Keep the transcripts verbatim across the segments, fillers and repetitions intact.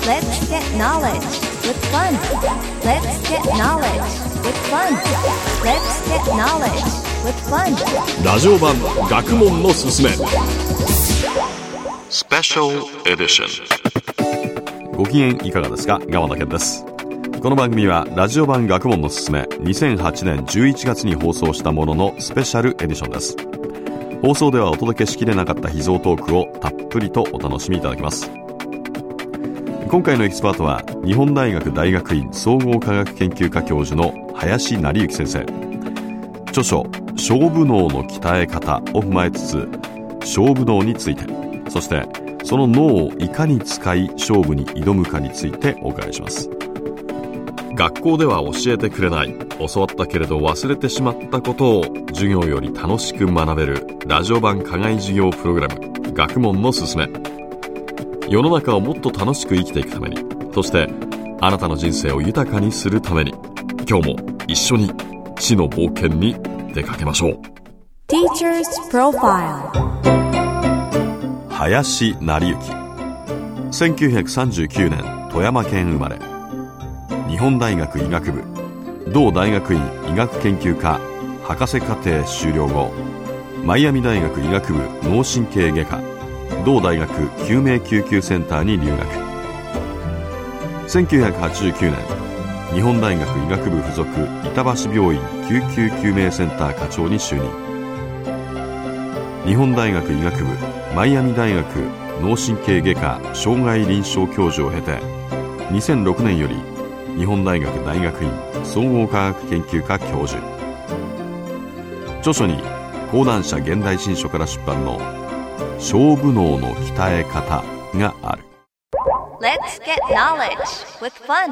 Let's get knowledge with fun. Let's get knowledge with fun. Let's get knowledge with fun. ラジオ版学問のすすめスペシャルエディション。ご機嫌いかがですか？川田健です。この番組はラジオ版学問のすすめにせんはちねんじゅういちがつに放送したもののスペシャルエディションです。放送ではお届けしきれなかった秘蔵トークをたっぷりとお楽しみいただきます。今回のエキスパートは日本大学大学院総合科学研究科教授の林成幸先生。著書勝負脳の鍛え方を踏まえつつ、勝負脳について、そしてその脳をいかに使い勝負に挑むかについてお伺いします。学校では教えてくれない、教わったけれど忘れてしまったことを授業より楽しく学べるラジオ版課外授業プログラム、学問のすすめ。世の中をもっと楽しく生きていくために、そしてあなたの人生を豊かにするために、今日も一緒に知の冒険に出かけましょう。 Teacher's Profile。 林成幸、せんきゅうひゃくさんじゅうきゅうねん富山県生まれ。日本大学医学部同大学院医学研究科博士課程修了後、マイアミ大学医学部脳神経外科同大学救命救急センターに留学。せんきゅうひゃくはちじゅうきゅうねん日本大学医学部附属板橋病院救急救命センター課長に就任。日本大学医学部マイアミ大学脳神経外科障害臨床教授を経て、にせんろくねんより日本大学大学院総合科学研究科教授。著書に講談社現代新書から出版の勝負脳の鍛え方がある。 Let's get knowledge with fun。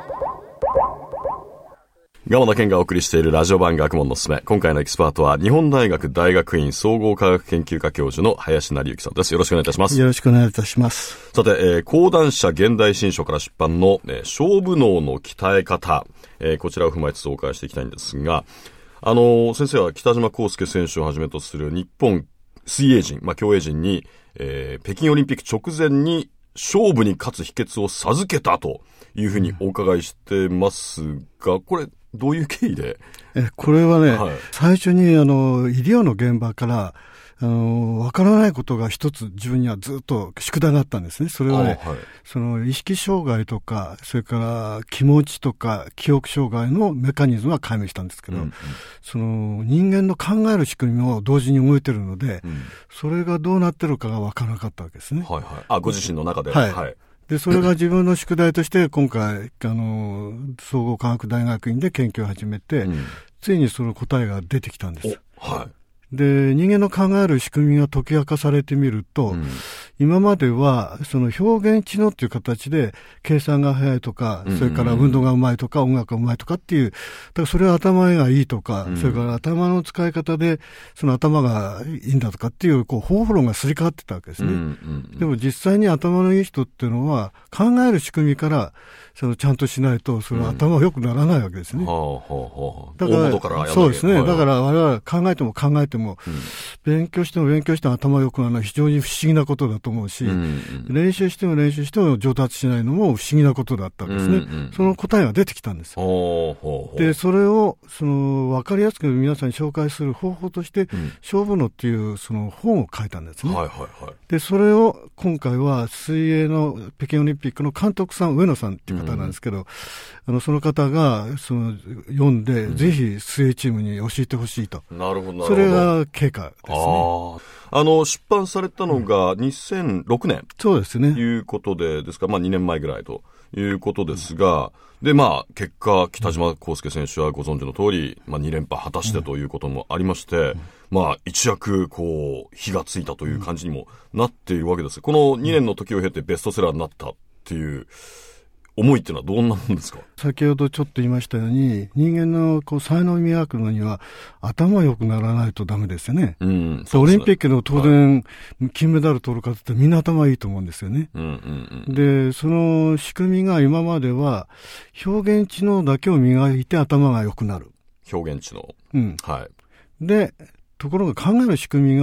川田健がお送りしているラジオ版学問のすすめ。今回のエキスパートは日本大学大学院総合科学研究科教授の林成幸さんです。よろしくお願いいたします。 よろしくお願いいたします。 さて、えー、講談社現代新書から出版の、えー、勝負脳の鍛え方、えー、こちらを踏まえつつお伺いしていきたいんですが、あのー、先生は北島康介選手をはじめとする日本水泳陣、まあ、競泳陣に、えー、北京オリンピック直前に勝負に勝つ秘訣を授けたというふうにお伺いしてますが、これどういう経緯で？ えこれはね、 はい、 最初にあの医療の現場からあのわからないことが一つ自分にはずっと宿題があったんですね。それはね、はい、その意識障害とか、それから気持ちとか記憶障害のメカニズムは解明したんですけど、うんうん、その人間の考える仕組みも同時に動いてるので、うん、それがどうなってるかがわからなかったわけですね。 はいはい、あ、ご自身の中で。 はい。はい、で、それが自分の宿題として今回、あの、総合科学大学院で研究を始めて、うん、ついにその答えが出てきたんです。 はい。 で、人間の考える仕組みが解き明かされてみると、うん、今まではその表現知能っていう形で計算が早いとか、それから運動がうまいとか音楽がうまいとかっていう、だからそれは頭がいいとか、うん、それから頭の使い方でその頭がいいんだとかっていうこう方法論がすり替わってたわけですね、うんうんうん。でも実際に頭のいい人っていうのは考える仕組みからそのちゃんとしないとそれは頭が良くならないわけですね。うん、はあはあはあ、だから大からそうですね。はいはい、だから我々考えても考えても、うん、勉強しても勉強しても頭良くならない非常に不思議なことだと思うし、うんうん、練習しても練習しても上達しないのも不思議なことだったわけですね、うんうん、その答えが出てきたんです。ほうほうほう。でそれをその分かりやすく皆さんに紹介する方法として、うん、勝負脳っていうその本を書いたんですね、はいはいはい。でそれを今回は水泳の北京オリンピックの監督さん上野さんっていう方なんですけど、うん、あのその方がその読んで、うん、ぜひ水泳チームに教えてほしいと。 なるほどなるほど。 それが経過ですね。 ああの出版されたのがにせんろくねん、うん、 そうですね。 ということでですか、まあにねんまえぐらいということですが、うん、でまあ結果北島康介選手はご存知の通り、まあに連覇果たしてということもありまして、うん、まあ一躍こう火がついたという感じにもなっているわけです。このにねんの時を経てベストセラーになったっていう思いっていうのはどんなもんですか？ 先ほどちょっと言いましたように、人間のこう才能を磨くのには頭良くならないとダメですよね。うん、そうですね。オリンピックの当然、はい、金メダル取る方ってみんな頭いいと思うんですよね。うんうんうん、で、その仕組みが今までは表現知能だけを磨いて頭が良くなる。 表現知能。 うん。 はい。 で、ところが考える仕組みが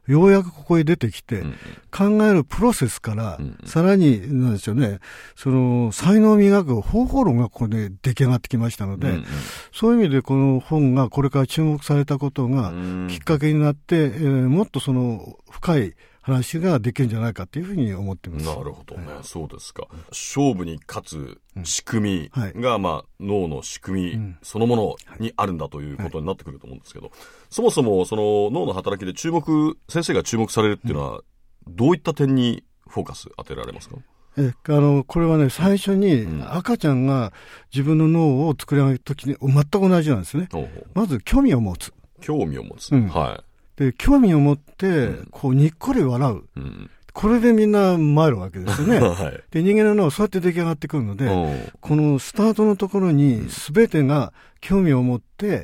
ようやくここへ出てきて、 うんうん、 考えるプロセスから、 うんうん、 さらに、なんでしょうね、その、才能を磨く方法論がここで出来上がってきましたので、うんうん、そういう意味でこの本がこれから注目されたことがきっかけになって、えー、もっとその、深い話ができるんじゃないかというふうに思っています。 なるほどね、はい、そうですか。勝負に勝つ仕組みが、うん、まあ、脳の仕組みそのものにあるんだということになってくると思うんですけど、はいはい、そもそもその脳の働きで注目、先生が注目されるっていうのは、どういった点にフォーカス当てられますか？ えあのこれはね、最初に赤ちゃんが自分の脳を作り上げるときに全く同じなんですね。うん、まず興味を持つ。 興味を持つ。 うん、 はい。 で、興味を持って、こう、にっこり笑う。うん、これでみんな参るわけですよね。はい、で、人間の脳はそうやって出来上がってくるので、このスタートのところに全てが興味を持って、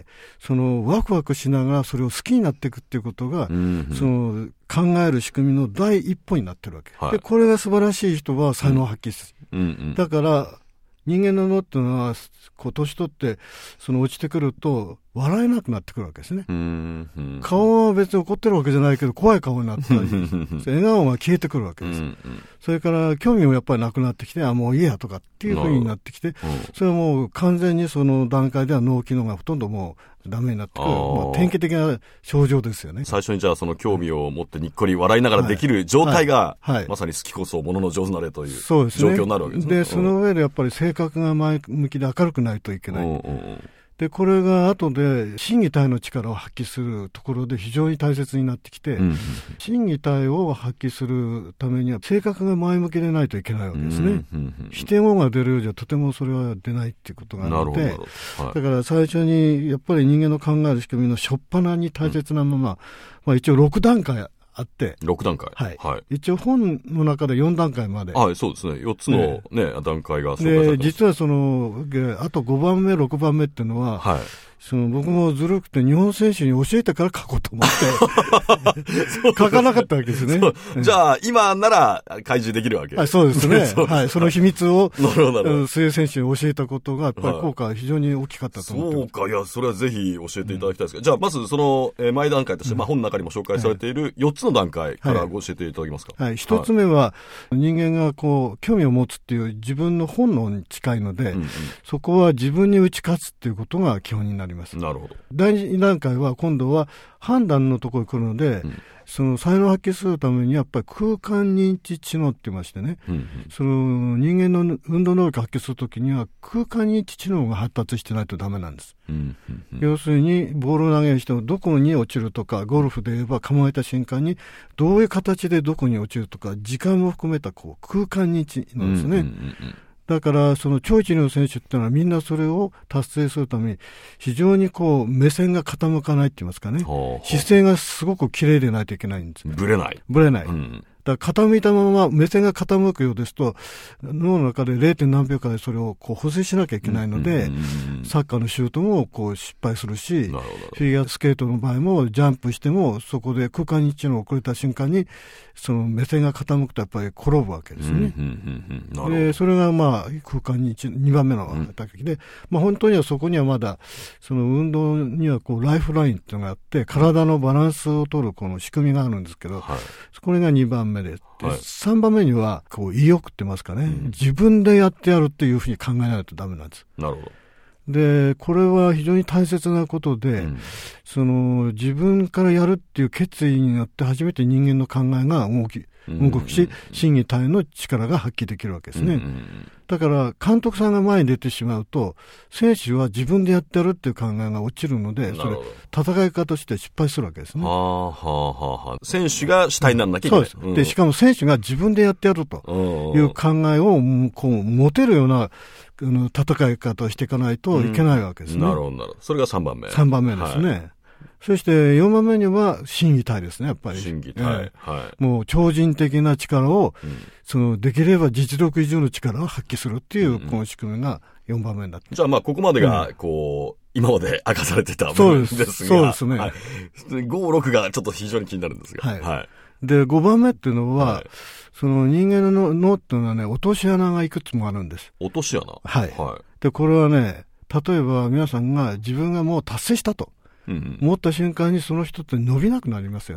そのワクワクしながらそれを好きになっていくっていうことが、うんうん、その考える仕組みの第一歩になってるわけ。はい、で、これが素晴らしい人は才能を発揮する。うんうんうん、だから、人間の脳っていうのは、こう、年取って、その落ちてくると、笑えなくなってくるわけですね。うんうん、顔は別に怒ってるわけじゃないけど、怖い顔になったり、笑顔が消えてくるわけです。うんうん、それから、興味もやっぱりなくなってきて、あ、もういいやとかっていうふうになってきて、うん、それはもう完全にその段階では脳機能がほとんどもうダメになってくる。まあ、典型的な症状ですよね。 最初にじゃあその興味を持ってにっこり笑いながらできる状態が、はいはいはい、まさに好きこそものの上手なれという状況になるわけですね。 で、その上でやっぱり性格が前向きで明るくないといけない。うんうん、で、これが後で心技体の力を発揮するところで非常に大切になってきて、うん、心技体を発揮するためには性格が前向きでないといけないわけですね。うん、否定語が出るようじゃとてもそれは出ないっていうことがあるので、はい、だから最初にやっぱり人間の考える仕組みの初っ端に大切なまま、うん、まあ一応ろく段階あって。 ろく段階。 はい。はい、一応本の中でよん段階まで。 はい、そうですね。よっつのね、ね段階が紹介されてます。 で、実はその、あとごばんめ、ろくばんめっていうのは、はい。その僕もずるくて日本選手に教えてから書こうと思って書かなかったわけですね。 じゃあ今なら開示できるわけ。 はい、そうですね。はい、その秘密を水泳選手に教えたことがやっぱり効果が非常に大きかったと思って、はい、 そうか、いやそれはぜひ教えていただきたいですけど、うん、じゃあまずその前段階として、うん、まあ本の中にも紹介されているよっつの段階からご教えていただけますか。 はい、一、はい、つ目は人間がこう興味を持つっていう自分の本能に近いので、うんうん、そこは自分に打ち勝つっていうことが基本になります。 なるほど。 第二段階は今度は判断のところに来るので、うん、その才能を発揮するためにやっぱり空間認知知能って言いましてね、うんうん、その人間の運動能力を発揮するときには空間認知知能が発達してないとダメなんです。うんうんうん、要するにボールを投げる人もどこに落ちるとか、ゴルフで言えば構えた瞬間にどういう形でどこに落ちるとか、時間も含めたこう空間認知なんですね。うんうんうん、だからその超一流の選手っていうのはみんなそれを達成するために非常にこう目線が傾かないって言いますかね、ほうほう、姿勢がすごく綺麗でないといけないんです。 ぶれない。 ぶれない。うん、だから傾いたまま目線が傾くようですと脳の中で れい. 点何秒かでそれをこう補正しなきゃいけないので、うんうんうん、サッカーのシュートもこう失敗するし、フィギュアスケートの場合もジャンプしてもそこで空間認知の遅れた瞬間にその目線が傾くとやっぱり転ぶわけですね。うんうんうん、でそれがまあ空間認知にばんめの働きで、うん、まあ本当にはそこにはまだその運動にはこうライフラインっていうのがあって体のバランスを取るこの仕組みがあるんですけど、はい、これがにばんめで、ではい、さんばんめにはこう意欲って言いますかね、うん、自分でやってやるっていうふうに考えないとダメなんです。 なるほど。 でこれは非常に大切なことで、うん、その自分からやるっていう決意によって初めて人間の考えが動き動くし、心技体の力が発揮できるわけですね。うんうんうん、だから監督さんが前に出てしまうと選手は自分でやってやるっていう考えが落ちるので、それ戦い方として失敗するわけですね。はあはあはあ、選手が主体にならなきゃいけない。そうです、うん、でしかも選手が自分でやってやるという考えをこう持てるような戦い方をしていかないといけないわけですね。うん、なるほどなるほど。それがさんばんめ。さんばんめですね。はい、そしてよんばんめには心技体ですね、やっぱり。心技体。えー、はい。もう超人的な力を、うん、そのできれば実力以上の力を発揮するっていう、この仕組みがよんばんめになって、うん、じゃあまあここまでがこう、うん、今まで明かされてた部分ですが、そうですね。はい、ご、ろくがちょっと非常に気になるんですが。はい。はい、でごばんめっていうのは、はい、その人間の脳っていうのはね、落とし穴がいくつもあるんです。落とし穴。はい。はい。でこれはね、例えば皆さんが自分がもう達成したと。うんうん、思った瞬間にその人って伸びなくなりますよね。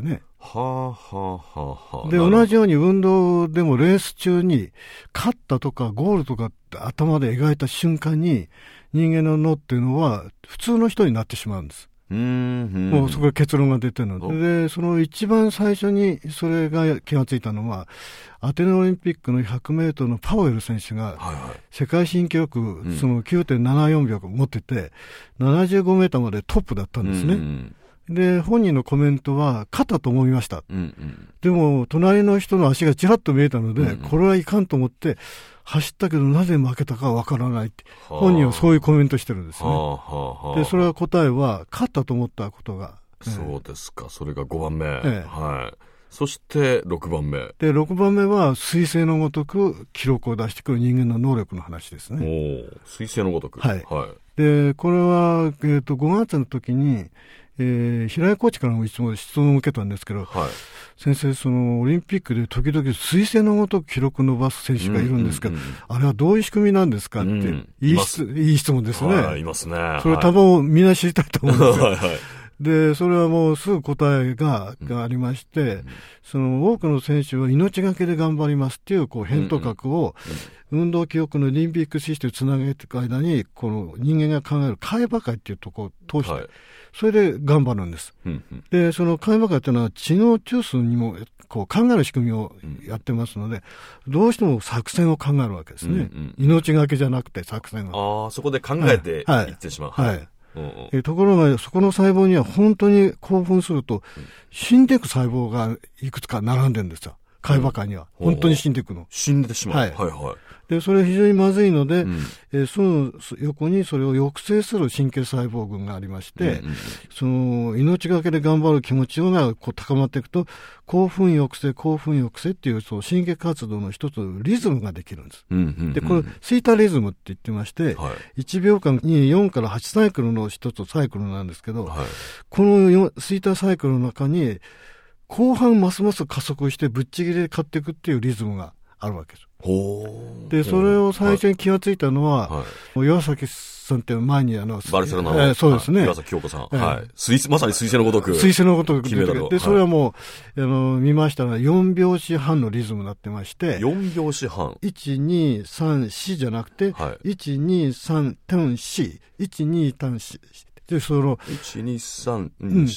はあはあはあはあ。 で、同じように運動でもレース中に、勝ったとかゴールとかって頭で描いた瞬間に、人間の脳っていうのは普通の人になってしまうんです。 うーん、 もうそこで結論が出てるので、で、その一番最初にそれが気がついたのは、アテネオリンピックのひゃくメートルのパウエル選手が、世界新記録、その きゅうてんななよんびょう持ってて、ななじゅうごメートルまでトップだったんですね。うんうんで、本人のコメントは、勝ったと思いました。うんうん、でも、隣の人の足がちらっと見えたので、うんうん、これはいかんと思って、走ったけどなぜ負けたかわからないって、はあ、本人はそういうコメントしてるんですね。はあはあ、で、それは答えは、勝ったと思ったことが。 そうですか。それがごばんめ。ええ、はい。そして、ろくばんめ。 で、ろくばんめは、彗星のごとく記録を出してくる人間の能力の話ですね。 お彗星のごとく。 はい。はい、で、これは、えっと、ごがつの時に、えー、平井コーチからも質問、質問を受けたんですけど、はい、先生、そのオリンピックで時々彗星のごとく記録を伸ばす選手がいるんですけど、うんうんうん、あれはどういう仕組みなんですかって、うん、いい質、いい質問ですね。 はい、いますね。 それ多分みんな知りたいと思うんですよ。はいはい、で、それはもうすぐ答えが、がありまして、うん、その多くの選手は命がけで頑張りますっていう、こう、返答格を、うんうん、運動記憶のリンピックシステムをつなげていく間に、この人間が考える会話会っていうところを通して、はい、それで頑張るんです。うんうん、で、その会話会っていうのは知能中枢にもこう考える仕組みをやってますので、うん、どうしても作戦を考えるわけですね。うんうん、命がけじゃなくて作戦を。 ああ、そこで考えていってしまう。 はい。はいはいうんうん、えところが、そこの細胞には本当に興奮すると、死んでいく細胞がいくつか並んでるんですよ。会話会には。うん、本当に死んでいくの。 死んでしまう。はい。はいはい。 で、それは非常にまずいので、うんえー、その横にそれを抑制する神経細胞群がありまして、うんうん、その命がけで頑張る気持ちがこう高まっていくと、興奮抑制、興奮抑制っていうその神経活動の一つリズムができるんです。うんうんうん、で、これ、シータリズムって言ってまして、はい、いちびょうかんによんからはちサイクルの一つサイクルなんですけど、はい、このシータサイクルの中に、後半ますます加速してぶっちぎりで勝っていくっていうリズムがあるわけです。で、それを最初に気がついたのは、はい、岩崎さんって前にあの、 バルセロナの、 えー、そうですね。 岩崎京子さん。えー、はい。水まさに彗星のごとく。 彗星のごとく。で、それはもう、あの、見ましたらよんびょうしはんのリズムになってまして。 よんびょうしはん。 いち、に、さん、よんじゃなくて、はい、いち、に、さん、よん、よん、いち、に、さん、よん、で、その、 いち、に、さん、よん、よん。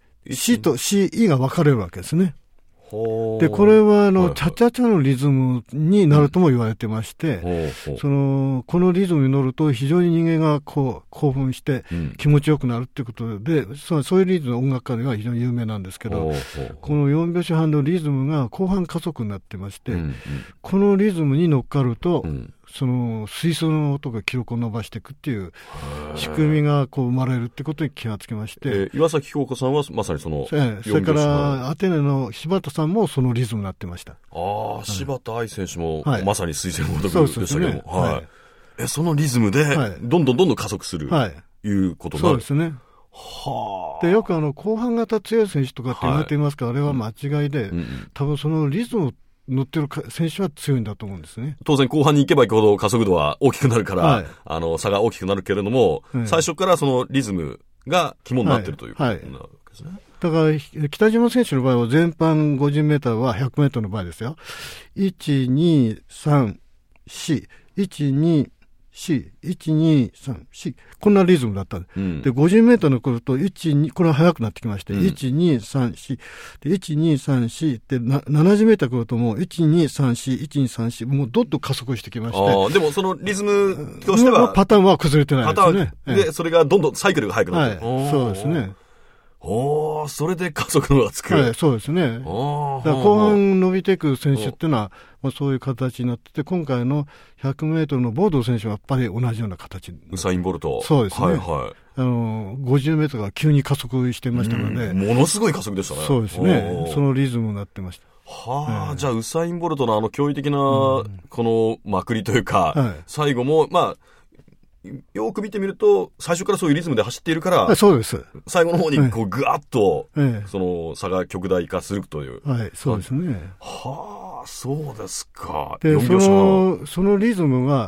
C と シーイー が分かれるわけですね。で、これは、あの、はいはい、チャチャチャのリズムになるとも言われてまして、うん、その、このリズムに乗ると非常に人間がこう、興奮して気持ちよくなるっていうことで、うん、そう、そういうリズムの音楽家では非常に有名なんですけど、このよんびょうしはんのリズムが後半加速になってまして、うんうん、このリズムに乗っかると、うんその水素の音が記録を伸ばしていくっていう仕組みがこう生まれるってことに気がつきまして、えー、岩崎京子さんはまさにその、 えー、それからアテネの柴田さんもそのリズムになってました。 ああ、柴田愛選手も、はい、まさに水星のごとくでしたけども、そ, はいはい、えそのリズムでどんどんどんどん加速する、はい、いうことになる。 そうですね。はあ、でよくあの後半型強い選手とかって言われていますから、はい、あれは間違いで、うんうん、多分そのリズムを乗ってる選手は強いんだと思うんですね。 当然後半に行けば行くほど加速度は大きくなるから、はい、あの差が大きくなるけれども、はい、最初からそのリズムが肝になっているということになるわけですね。 はいはい、だから北島選手の場合は全般ごじゅうメーターはひゃくメートルの場合ですよ。いち、に、さん、よん、いち、に、いち、に、さん、よん、こんなリズムだった、うん、で、ごじゅうメートルの来ると、いち、に、これは速くなってきまして、うん、いち、に、さん、よん、で、いち、に、さん、よん、で、なななじゅうメートル来るともう、いち、に、さん、よん、いち、に、さん、よん、もうどっと加速してきまして。 ああ、でもそのリズムとしては、 パターンは崩れてないですね。パターンで、それがどんどんサイクルが速くなってる。 はい、そうですね。 おー、それで加速のがつく。 はい、そうですね。だから後半伸びていく選手っていうのは、まあ、そういう形になってて、今回のひゃくメートルのボード選手はやっぱり同じような形。 ウサイン・ボルト。 そうですね。 はいはい。 あの、ごじゅうメートルが急に加速してましたので。 ものすごい加速でしたね。 そうですね。そのリズムになってました。 はあ、えー、じゃあウサイン・ボルトのあの驚異的な、このまくりというか、はい、最後も、まあ、よく見てみると、最初からそういうリズムで走っているから、 そうです。 最後の方にこうぐわっと、ええ、その差が極大化するという。 はい、そうですね。 はあ、そうですか。 で、その、そのリズムが、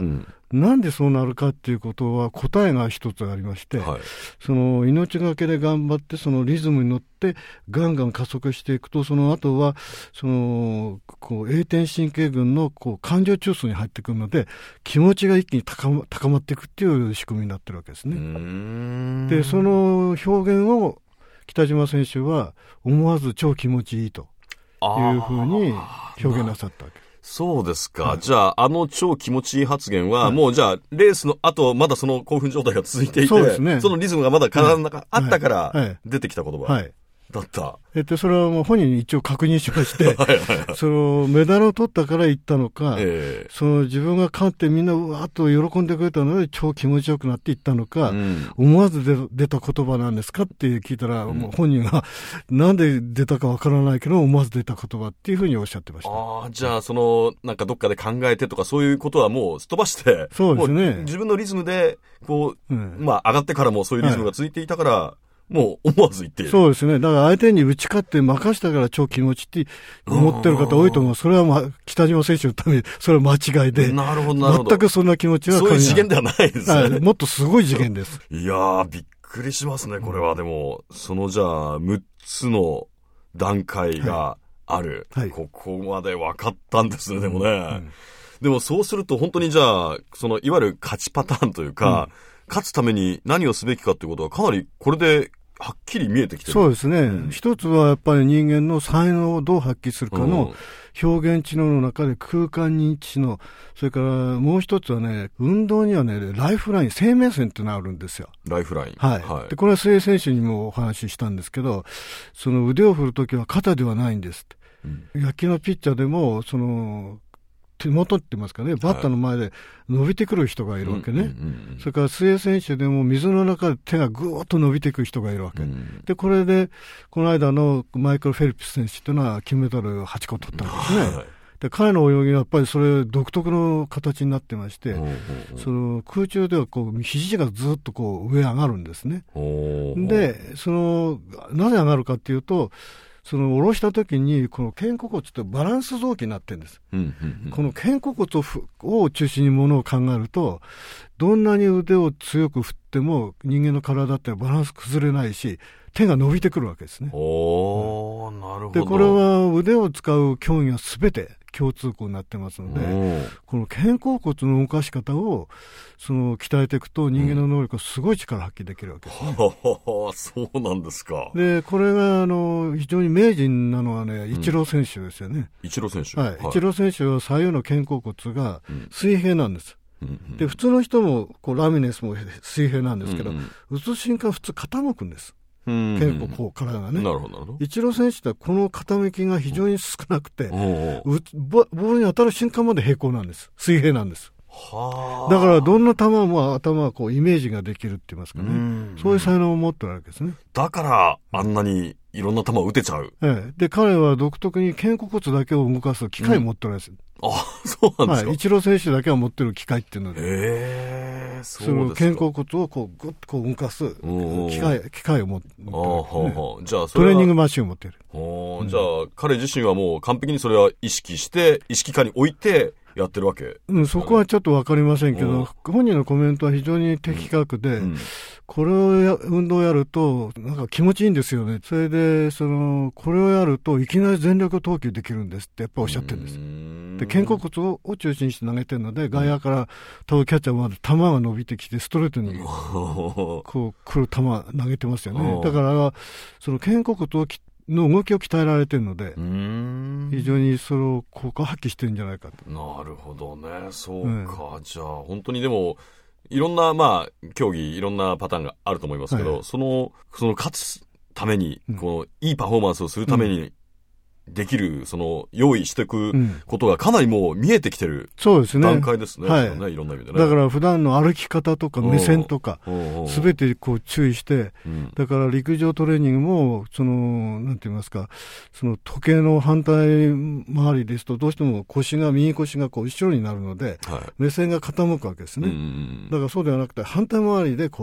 なんでそうなるかっていうことは答えが一つありまして、はい、その命がけで頑張ってそのリズムに乗ってガンガン加速していくと、その後はそのこう栄転神経群のこう感情中枢に入ってくるので、気持ちが一気に高ま、高まっていくっていう仕組みになってるわけですね。うーんでその表現を北島選手は思わず超気持ちいいというふうに表現なさったわけです。 そうですか、はい、じゃああの超気持ちいい発言は、はい、もうじゃあレースの後まだその興奮状態が続いていて、そうですね、そのリズムがまだ体の中あったから出てきた言葉、はいはいはいだった。 えっと、それはもう本人に一応確認しまして、はいはいはい、そのメダルを取ったから言ったのか、えー、その自分が勝ってみんなうわーっと喜んでくれたので超気持ちよくなって言ったのか、うん、思わず出、出た言葉なんですかって聞いたら、うん、もう本人がなんで出たかわからないけど思わず出た言葉っていうふうにおっしゃってました。 ああ、じゃあそのなんかどっかで考えてとかそういうことはもうすっ飛ばして、 そうですね。 自分のリズムでこう、うん、まあ上がってからもそういうリズムが続いていたから、はいもう思わず言っている。 そうですね。だから相手に打ち勝って任したから超気持ちって思ってる方多いと思う。それは、ま、北島選手のためにそれは間違いで。 なるほど、なるほど。 全くそんな気持ちはそういう次元ではないですね。はい、 もっとすごい次元です。 いやー、びっくりしますね、これは。でも、そのじゃあ、むっつの段階がある。はいはい、ここまで分かったんですね、でもね。うんうん、でもそうすると本当にじゃあ、そのいわゆる勝ちパターンというか、うん、勝つために何をすべきかということはかなりこれではっきり見えてきてる。 そうですね、うん、一つはやっぱり人間の才能をどう発揮するかの表現知能の中で空間認知知能、それからもう一つはね、運動にはね、ライフライン、生命線ってのがあるんですよ。 ライフライン。 はい。はい、でこれは水泳選手にもお話ししたんですけど、その腕を振るときは肩ではないんですって。うん、野球のピッチャーでも、その、手元って言いますかね、バッターの前で伸びてくる人がいるわけね。はいうんうんうん、それから水泳選手でも水の中で手がぐーっと伸びていく人がいるわけ。うん、で、これで、この間のマイケル・フェルプス選手っていうのは金メダルはちこ取ったんですね。はい、で、彼の泳ぎはやっぱりそれ独特の形になってまして、うんうんうん、その空中ではこう、肘がずっとこう上上がるんですね。で、その、なぜ上がるかっていうと、その下ろしたときにこの肩甲骨ってバランス臓器になってるんです、うんうんうん、この肩甲骨 を, を中心にものを考えるとどんなに腕を強く振っても人間の体ってバランス崩れないし手が伸びてくるわけですね。 おー、うん、なるほど。 でこれは腕を使う競技はすべて共通項になってますので、この肩甲骨の動かし方をその鍛えていくと人間の能力がすごい力発揮できるわけですね。 うん、そうなんですか。 でこれがあの非常に名人なのはね、イチロー選手ですよね。 イチロー選手、 はいはい、イチロー選手は左右の肩甲骨が水平なんです。うん、で普通の人もこうラミネスも水平なんですけど、うんうん、打つ瞬間普通傾くんです。結構こう体がね。 なるほどなるほど。 イチロー選手ってこの傾きが非常に少なくて、うん、ボ, ボールに当たる瞬間まで平行なんです。水平なんです。はだからどんな球も頭はこうイメージができるって言いますかね。うんそういう才能を持ってるわけですね。 だからあんなにいろんな球を打てちゃう。 ええ、で彼は独特に肩甲骨だけを動かす機械を持ってるんです。うんあ、そうなんですか。 はい、イチロー選手だけは持ってる機械っていうので、 へー、そうですか。 その肩甲骨をこうグッとこう動かす機械、機械を持ってる、ね。ああ、じゃあそれはトレーニングマシンを持ってる。 うん、じゃあ彼自身はもう完璧にそれは意識して意識下に置いてやってるわけ。 うん、そこはちょっとわかりませんけど、本人のコメントは非常に的確で、うんうんこれをや運動をやるとなんか気持ちいいんですよね。それでそのこれをやるといきなり全力投球できるんですってやっぱおっしゃってるんです。で肩甲骨 を, を中心にして投げてるので外野から飛ぶキャッチャーまで球が伸びてきてストレートにこう来る球投げてますよね。だからその肩甲骨をきの動きを鍛えられてるので非常にそれを効果を発揮してるんじゃないかと。 なるほどね。そうか、うん、じゃあ本当にでもいろんな、まあ、競技、いろんなパターンがあると思いますけど、はい、その、その勝つために、うん、この、いいパフォーマンスをするために、できる、その、用意していくことがかなりもう見えてきてる、 そうですね。 段階ですね。 はい。 いろんな意味でね。 だから普段の歩き方とか目線とか、すべてこう注意して、うん、だから陸上トレーニングも、その、なんて言いますか、その時計の反対回りですと、どうしても腰が、右腰がこう後ろになるので、はい、目線が傾くわけですね。うん、だからそうではなくて、反対回りでこう、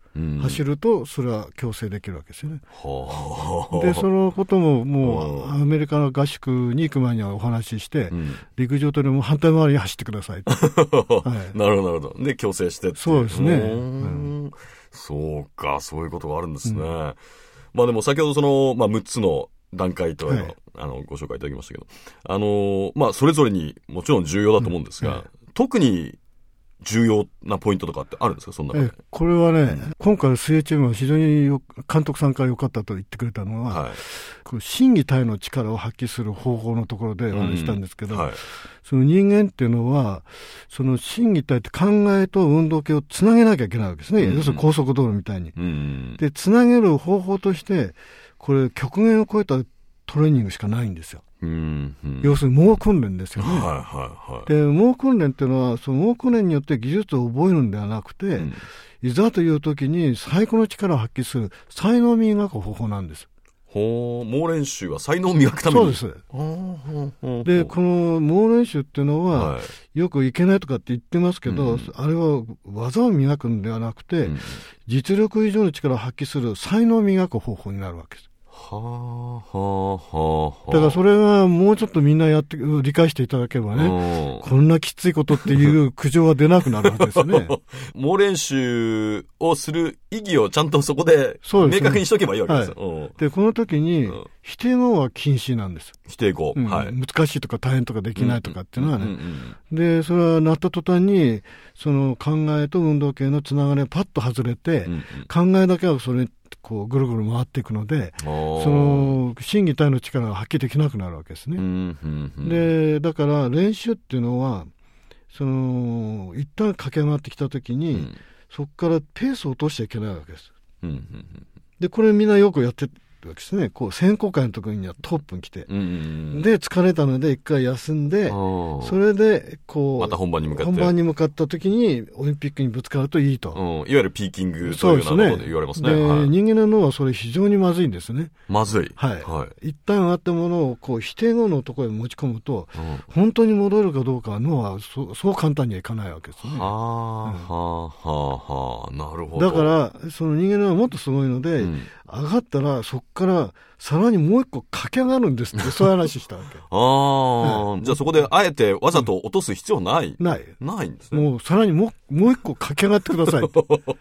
走るとそれは強制できるわけですよね。 はあ、 でそのことももうアメリカの合宿に行く前にはお話しして、うん、陸上とでも反対回りに走ってくださいと、 はい、なるほどなるほど。で強制してって。 そうですね、うんうん、そうか、そういうことがあるんですね、うん、まあでも先ほどその、まあ、むっつの段階というのを、はい、あのご紹介いただきましたけど、あのまあそれぞれにもちろん重要だと思うんですが、うん、特に重要なポイントとかってあるんですか、そんなえこれはね、うん、今回の水泳チームは非常によ監督さんから良かったと言ってくれたのは、はい、こう心技体の力を発揮する方法のところでお話したんですけど、うんはい、その人間っていうのはその心技体って考えと運動系をつなげなきゃいけないわけですね、うん、要するに高速道路みたいに、うん、でつなげる方法としてこれ極限を超えたトレーニングしかないんですよ。うんうん、要するに猛訓練ですよね、はいはいはい、で猛訓練っていうのはその猛訓練によって技術を覚えるんではなくて、うん、いざという時に最高の力を発揮する才能を磨く方法なんです。 ほう、猛練習は才能を磨くために。 そうです。でこの猛練習っていうのは、はい、よくいけないとかって言ってますけど、うん、あれは技を磨くんではなくて、うん、実力以上の力を発揮する才能を磨く方法になるわけです。はあはあはあ、だからそれがもうちょっとみんなやって理解していただければね、こんなきついことっていう苦情は出なくなるわけですよね。 猛練習をする意義をちゃんとそこで明確にしとけばいいわけですよ。はい、 でこの時に否定語は禁止なんです。 否定語、うんはい、 難しいとか大変とかできないとかっていうのはね、うんうんうん、でそれはなった途端にその考えと運動系のつながりがパッと外れて、うんうん、考えだけはそれこうぐるぐる回っていくので、その心技体の力が発揮できなくなるわけですね、うんうんうん、でだから練習っていうのはその一旦駆け上がってきたときに、うん、そこからペースを落としちゃいけないわけです、うんうんうん、でこれみんなよくやってるわけですね。こう選考会の時にはトップに来て、うんうんうん、で疲れたので一回休んで、それでこうまた本番に向かって本番に向かった時にオリンピックにぶつかるといいと、 うん、いわゆるピーキングというようなことで言われますね。 で、 はい、 人間の脳はそれ非常にまずいんですね。 まずい、 はいはい、一旦上がったものをこう否定後のところへ持ち込むと、うん、本当に戻るかどうかは脳は そ, そう簡単にはいかないわけですね。はあ、うん、はあはあはあ、なるほど。だからその人間の脳はもっとすごいので、うん、上がったらそこからさらにもう一個駆け上がるんですってそういう話したわけ。 ああ、うん、じゃあそこであえてわざと落とす必要ない、 うん、ない。 ないんですね。 もうさらにもう、もう一個駆け上がってください。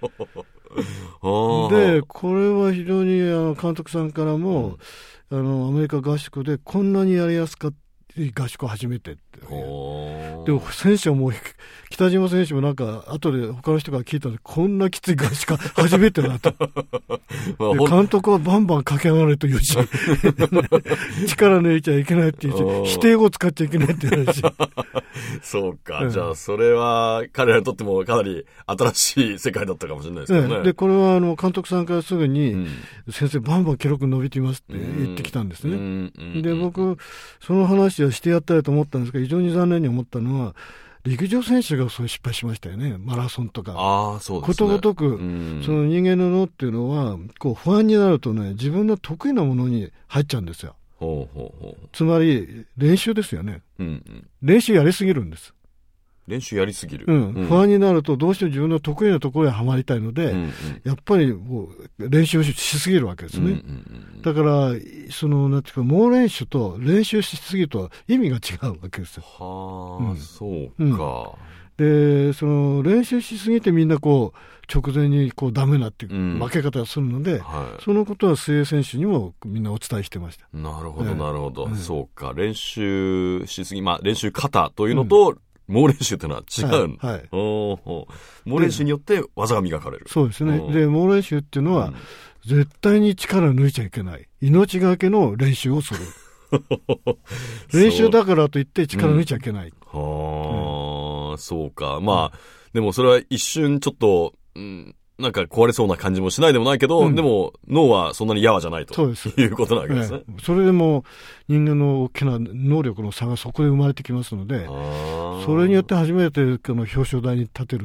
で、これは非常にあの監督さんからも、うん、あのアメリカ合宿でこんなにやりやすかった合宿を始めてって。でも選手はもう北島選手もなんか後で他の人が聞いたのでこんなきつい合宿初めてだと。監督はバンバン駆け上がれというし力抜いちゃいけないっていうし否定語を使っちゃいけないっていうし。 そうか、うん、じゃあそれは彼らにとってもかなり新しい世界だったかもしれないですけどね。 でこれはあの監督さんからすぐに、うん、先生バンバン記録伸びていますって言ってきたんですね、うんうん、で僕その話はしてやったらと思ったんですが非常に残念に思ったのは陸上選手がそう失敗しましたよね。マラソンとか。 あ、そうですね、 ことごとく、うん、その人間の脳っていうのはこう不安になるとね自分の得意なものに入っちゃうんですよ。ほうほうほう。つまり練習ですよね、うんうん、練習やりすぎるんです。 練習やりすぎる、 うんうん、不安になるとどうしても自分の得意なところにはまりたいので、うんうん、やっぱりもう練習しすぎるわけですね、うんうんうん、だからそのなんていうか猛練習と練習しすぎると意味が違うわけですよ。 はあ、うん、そうか、 うん、でその練習しすぎてみんなこう直前にこうダメなっていう負け方をするので、うんはい、そのことは水泳選手にもみんなお伝えしてました。 なるほどなるほど、えー、そうか、練習しすぎ、まあ練習型というのと、うん猛練習というのは違う、はいはい、おお猛練習によって技が磨かれる。 そうですね。で猛練習っていうのは、うん、絶対に力を抜いちゃいけない、命がけの練習をする練習だからといって力を抜いちゃいけない、うん、 はあ、うん、そうか。まあでもそれは一瞬ちょっと、うん、なんか壊れそうな感じもしないでもないけど、うん、でも脳はそんなにやわじゃないとそうですいうことなわけですね。 ね、それでも人間の大きな能力の差がそこで生まれてきますので、それによって初めてこの表彰台に立てる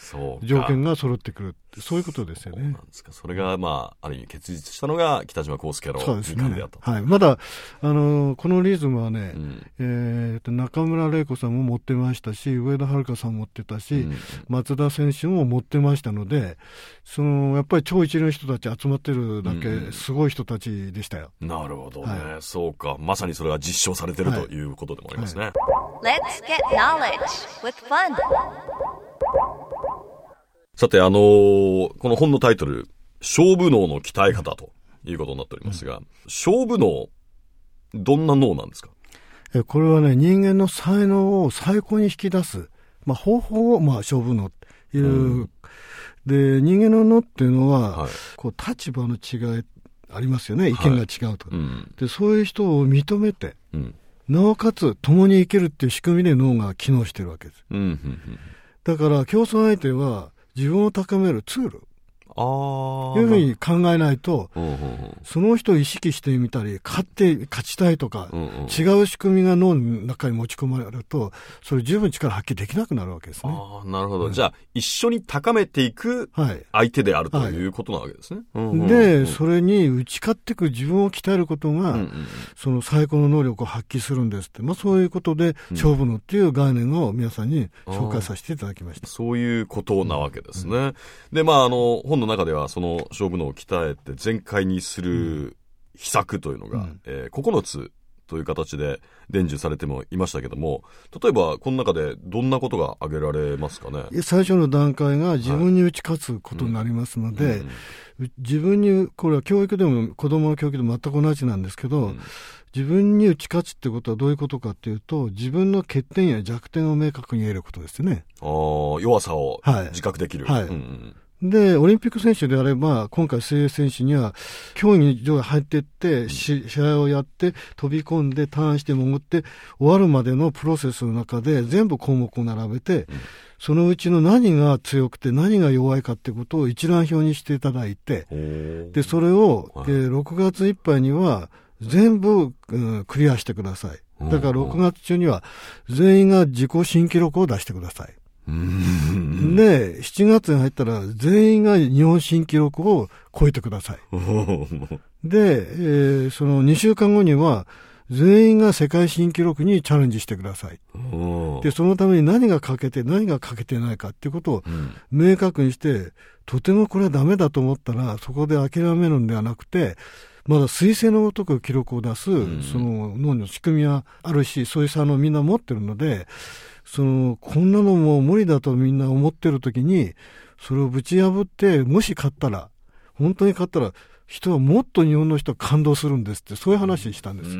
条件が揃ってくる、そういうことですよね。 そうなんですか。それが、まあ、ある意味結実したのが北島康介の二冠であったと。 はい、まだあのこのリズムはね、うん、えー、と中村玲子さんも持ってましたし、上田遥さんも持ってたし、うん、松田選手も持ってましたので、そのやっぱり超一流の人たち集まってるだけすごい人たちでしたよ。 うん、なるほどね、はい、そうか、まさにそれが実証されてる、はい、ということでもありますね。 はい、Let's get knowledge with fun. さて、あのー、この本のタイトル、勝負脳の鍛え方ということになっておりますが、うん、勝負脳、どんな脳なんですか？ えこれはね、人間の才能を最高に引き出す、まあ、方法を、まあ、勝負脳という、うん、で、人間の脳っていうのは、はい、こう立場の違いありますよね、意見が違うと、はい、うん、でそういう人を認めて、うん、なおかつ共に生きるっていう仕組みで脳が機能してるわけです、うんうんうん、だから競争相手は自分を高めるツール、あいうふうに考えないと、うんうんうん、その人を意識してみたり、勝って勝ちたいとか、うんうん、違う仕組みが脳の中に持ち込まれると、それ十分力発揮できなくなるわけですね。 あ、なるほど、うん、じゃあ一緒に高めていく相手である、はい、ということなわけですね、はい、うんうんうん、 でそれに打ち勝っていく自分を鍛えることが、うんうん、その最高の能力を発揮するんですって、まあ、そういうことで、うん、勝負のっていう概念を皆さんに紹介させていただきました。 そういうことなわけですね、うん、でまああの本の中ではその勝負脳を鍛えて全開にする秘策というのが、うん、えー、ここのつという形で伝授されてもいましたけども、例えばこの中でどんなことが挙げられますかね？ 最初の段階が自分に打ち勝つことになりますので、はい、うんうん、自分に、これは教育でも子供の教育でも全く同じなんですけど、うん、自分に打ち勝つってことはどういうことかっていうと、自分の欠点や弱点を明確に言えることですね。 あ、弱さを自覚できる、はい、はい、うんうん、 で、オリンピック選手であれば、今回水泳選手には、競技場に入っていって、うん、試合をやって、飛び込んで、ターンして潜って、終わるまでのプロセスの中で、全部項目を並べて、うん、そのうちの何が強くて何が弱いかってことを一覧表にしていただいて、で、それを、はい、でろくがついっぱいには、全部、うん、クリアしてください。だからろくがつ中には、全員が自己新記録を出してください。で、しちがつに入ったら全員が日本新記録を超えてください。で、えー、そのにしゅうかんごには全員が世界新記録にチャレンジしてください。で、そのために何が欠けて何が欠けてないかっていうことを明確にして、とてもこれはダメだと思ったらそこで諦めるんではなくて、まだ彗星のごとく記録を出す、うん、その脳の仕組みはあるし、そういう差のみんな持ってるので、そのこんなのもう無理だとみんな思ってるときに、それをぶち破って、もし勝ったら、本当に勝ったら、人はもっと日本の人は感動するんですって、そういう話したんです。うん、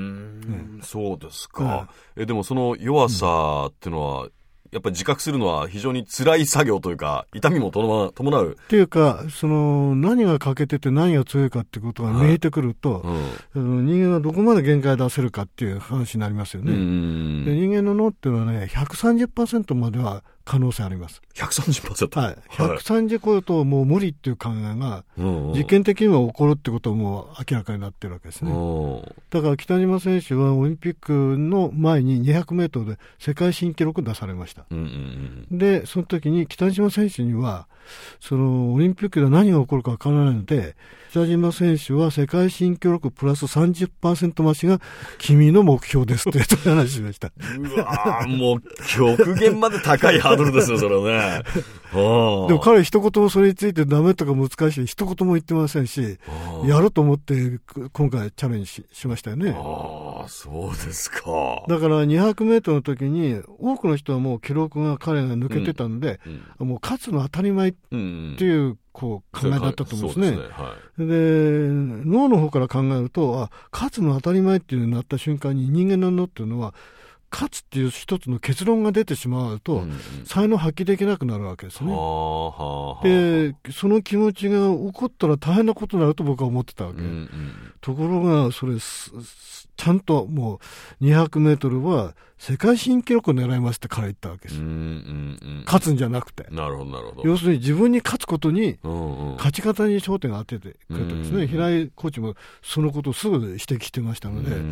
うん、そうですか、うん、えでもその弱さっていうのは、うん、やっぱり自覚するのは非常に辛い作業というか、痛みも伴う。 っていうか、その何が欠けてて何が強いかっていうことが見えてくると、はい、うん、人間はどこまで限界出せるかっていう話になりますよね。うんで人間の脳っていうのはね、ひゃくさんじゅっパーセントまでは可能性あります。 ひゃくさんじゅっパーセント? はい。ひゃくさんじゅう超えるともう無理っていう考えが、実験的には起こるってことはもう明らかになってるわけですね。だから北島選手はオリンピックの前ににひゃくメートルで世界新記録出されました。うんうんうん、で、その時に北島選手には、そのオリンピックで何が起こるかわからないので、北島選手は世界新記録プラス さんじゅっパーセント 増しが君の目標ですって話しました。 うわー、もう極限まで高いハードルですよ、それはね。 でも彼一言もそれについてダメとか難しい一言も言ってませんし、やると思って今回チャレンジ し, しましたよね。 ああ、そうですか。 だからにひゃくメートルの時に多くの人はもう記録が彼が抜けてたので、うんうん、もう勝つの当たり前っていう、こう考えだったと思うんですね。そうですね、はい、で脳の方から考えると、あ、勝つの当たり前っていうのになった瞬間に人間の脳っていうのは勝つっていう一つの結論が出てしまうと、うんうん、才能発揮できなくなるわけですね。はあはあはあ、でその気持ちが起こったら大変なことになると僕は思ってたわけ、うんうん、ところがそれちゃんともうにひゃくメートルは世界新記録を狙いますって彼言ったわけです。 うんうんうん、 勝つんじゃなくて。 なるほどなるほど。 要するに自分に勝つことに、 うんうん、 勝ち方に焦点が当ててくれたんですね。平井コーチもそのことをすぐ指摘してましたので、うん、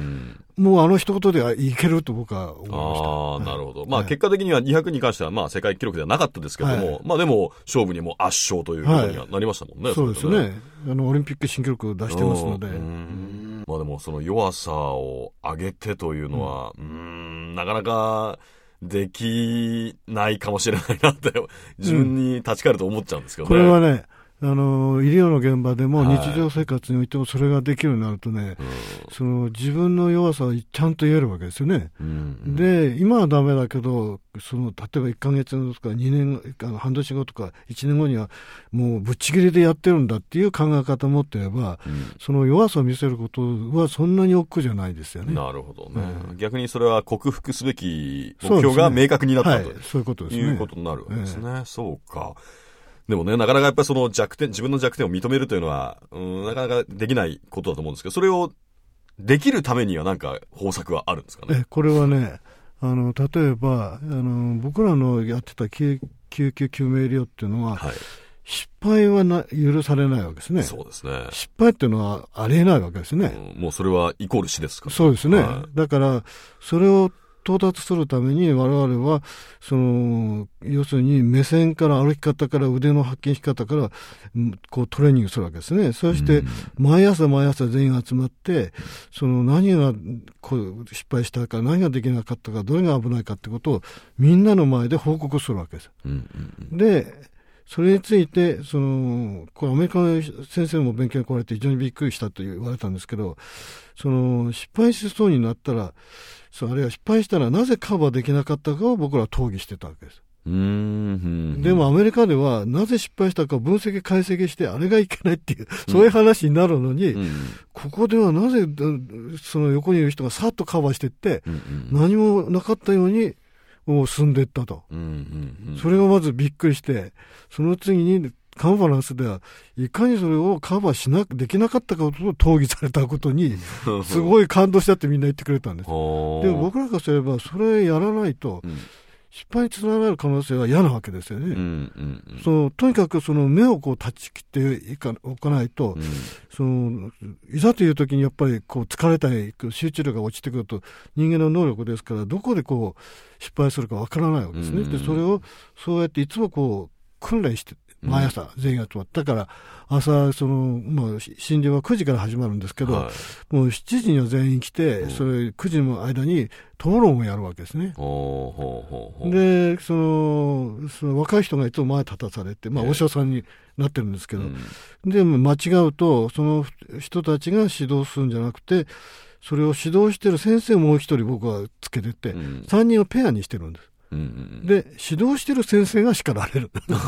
もうあの一言ではいけると僕は思いました。 ああ、 はい、 なるほど。まあ結果的にはにひゃくに関してはまあ世界記録ではなかったですけども、はい、まあでも勝負にも圧勝ということにはなりましたもんね。はい、 そうですね。あのオリンピック新記録を出してますので。 まあでもその弱さを上げてというのは、うん、うーんなかなかできないかもしれないなって自分に立ち返ると思っちゃうんですけどね。 これはね、あの医療の現場でも日常生活においてもそれができるようになるとね、はい、その自分の弱さをちゃんと言えるわけですよね。うんうん、で今はダメだけどその例えばいっかげつごとかにねんあの半年後とかいちねんごにはもうぶっちぎりでやってるんだっていう考え方を持っていれば、うん、その弱さを見せることはそんなに億劫じゃないですよね。 なるほどね、うん、逆にそれは克服すべき目標が明確になったと、 はい、そういうことですね。 いうことになるわけですね、ええ、そうか。でもね、なかなかやっぱりその弱点、自分の弱点を認めるというのは、うん、なかなかできないことだと思うんですけど、それをできるためには何か方策はあるんですかね。 え、これはね、あの、例えば、あの、僕らのやってた救急救命医療っていうのは、はい、失敗はな許されないわけですね。 そうですね。 失敗っていうのはありえないわけですね。 うん、もうそれはイコール死ですから、ね。 そうですね。 はい、 だから、それを到達するために我々はその要するに目線から歩き方から腕の発揮し方からこうトレーニングするわけですね。そして毎朝毎朝全員集まってその何がこう失敗したか何ができなかったかどれが危ないかってことをみんなの前で報告するわけです。でそれについてそのこれアメリカの先生も勉強に来られて非常にびっくりしたと言われたんですけど、その失敗しそうになったらそうあるいは失敗したらなぜカバーできなかったかを僕らは討議してたわけです。 うーん、 でもアメリカではなぜ失敗したか分析解析してあれがいけないっていう、うん、そういう話になるのに、うん、ここではなぜその横にいる人がさっとカバーしていって、うんうん、何もなかったようにもう進んでいったと、うんうんうん、それがまずびっくりして、その次にカンファレンスではいかにそれをカバーしなできなかったかを討議されたことにすごい感動したってみんな言ってくれたんです。でも僕らからすればそれやらないと失敗につながる可能性は嫌なわけですよね、うんうんうん、そのとにかくその目をこう断ち切っていかおかないと、うん、そのいざという時にやっぱりこう疲れたり集中力が落ちてくると人間の能力ですからどこでこう失敗するかわからないわけですね、うんうん、でそれをそうやっていつもこう訓練して毎朝全員が集まった、だから朝その、まあ、診療はくじから始まるんですけど、はい、もうしちじには全員来て、それくじの間に討論をやるわけですね。ほうほうほうほうでそのその若い人がいつも前立たされて、まあ、お医者さんになってるんですけど、うん、でも間違うとその人たちが指導するんじゃなくてそれを指導してる先生もう一人僕はつけてて、うん、さんにんをペアにしてるんです。うんうん、で指導してる先生が叱られる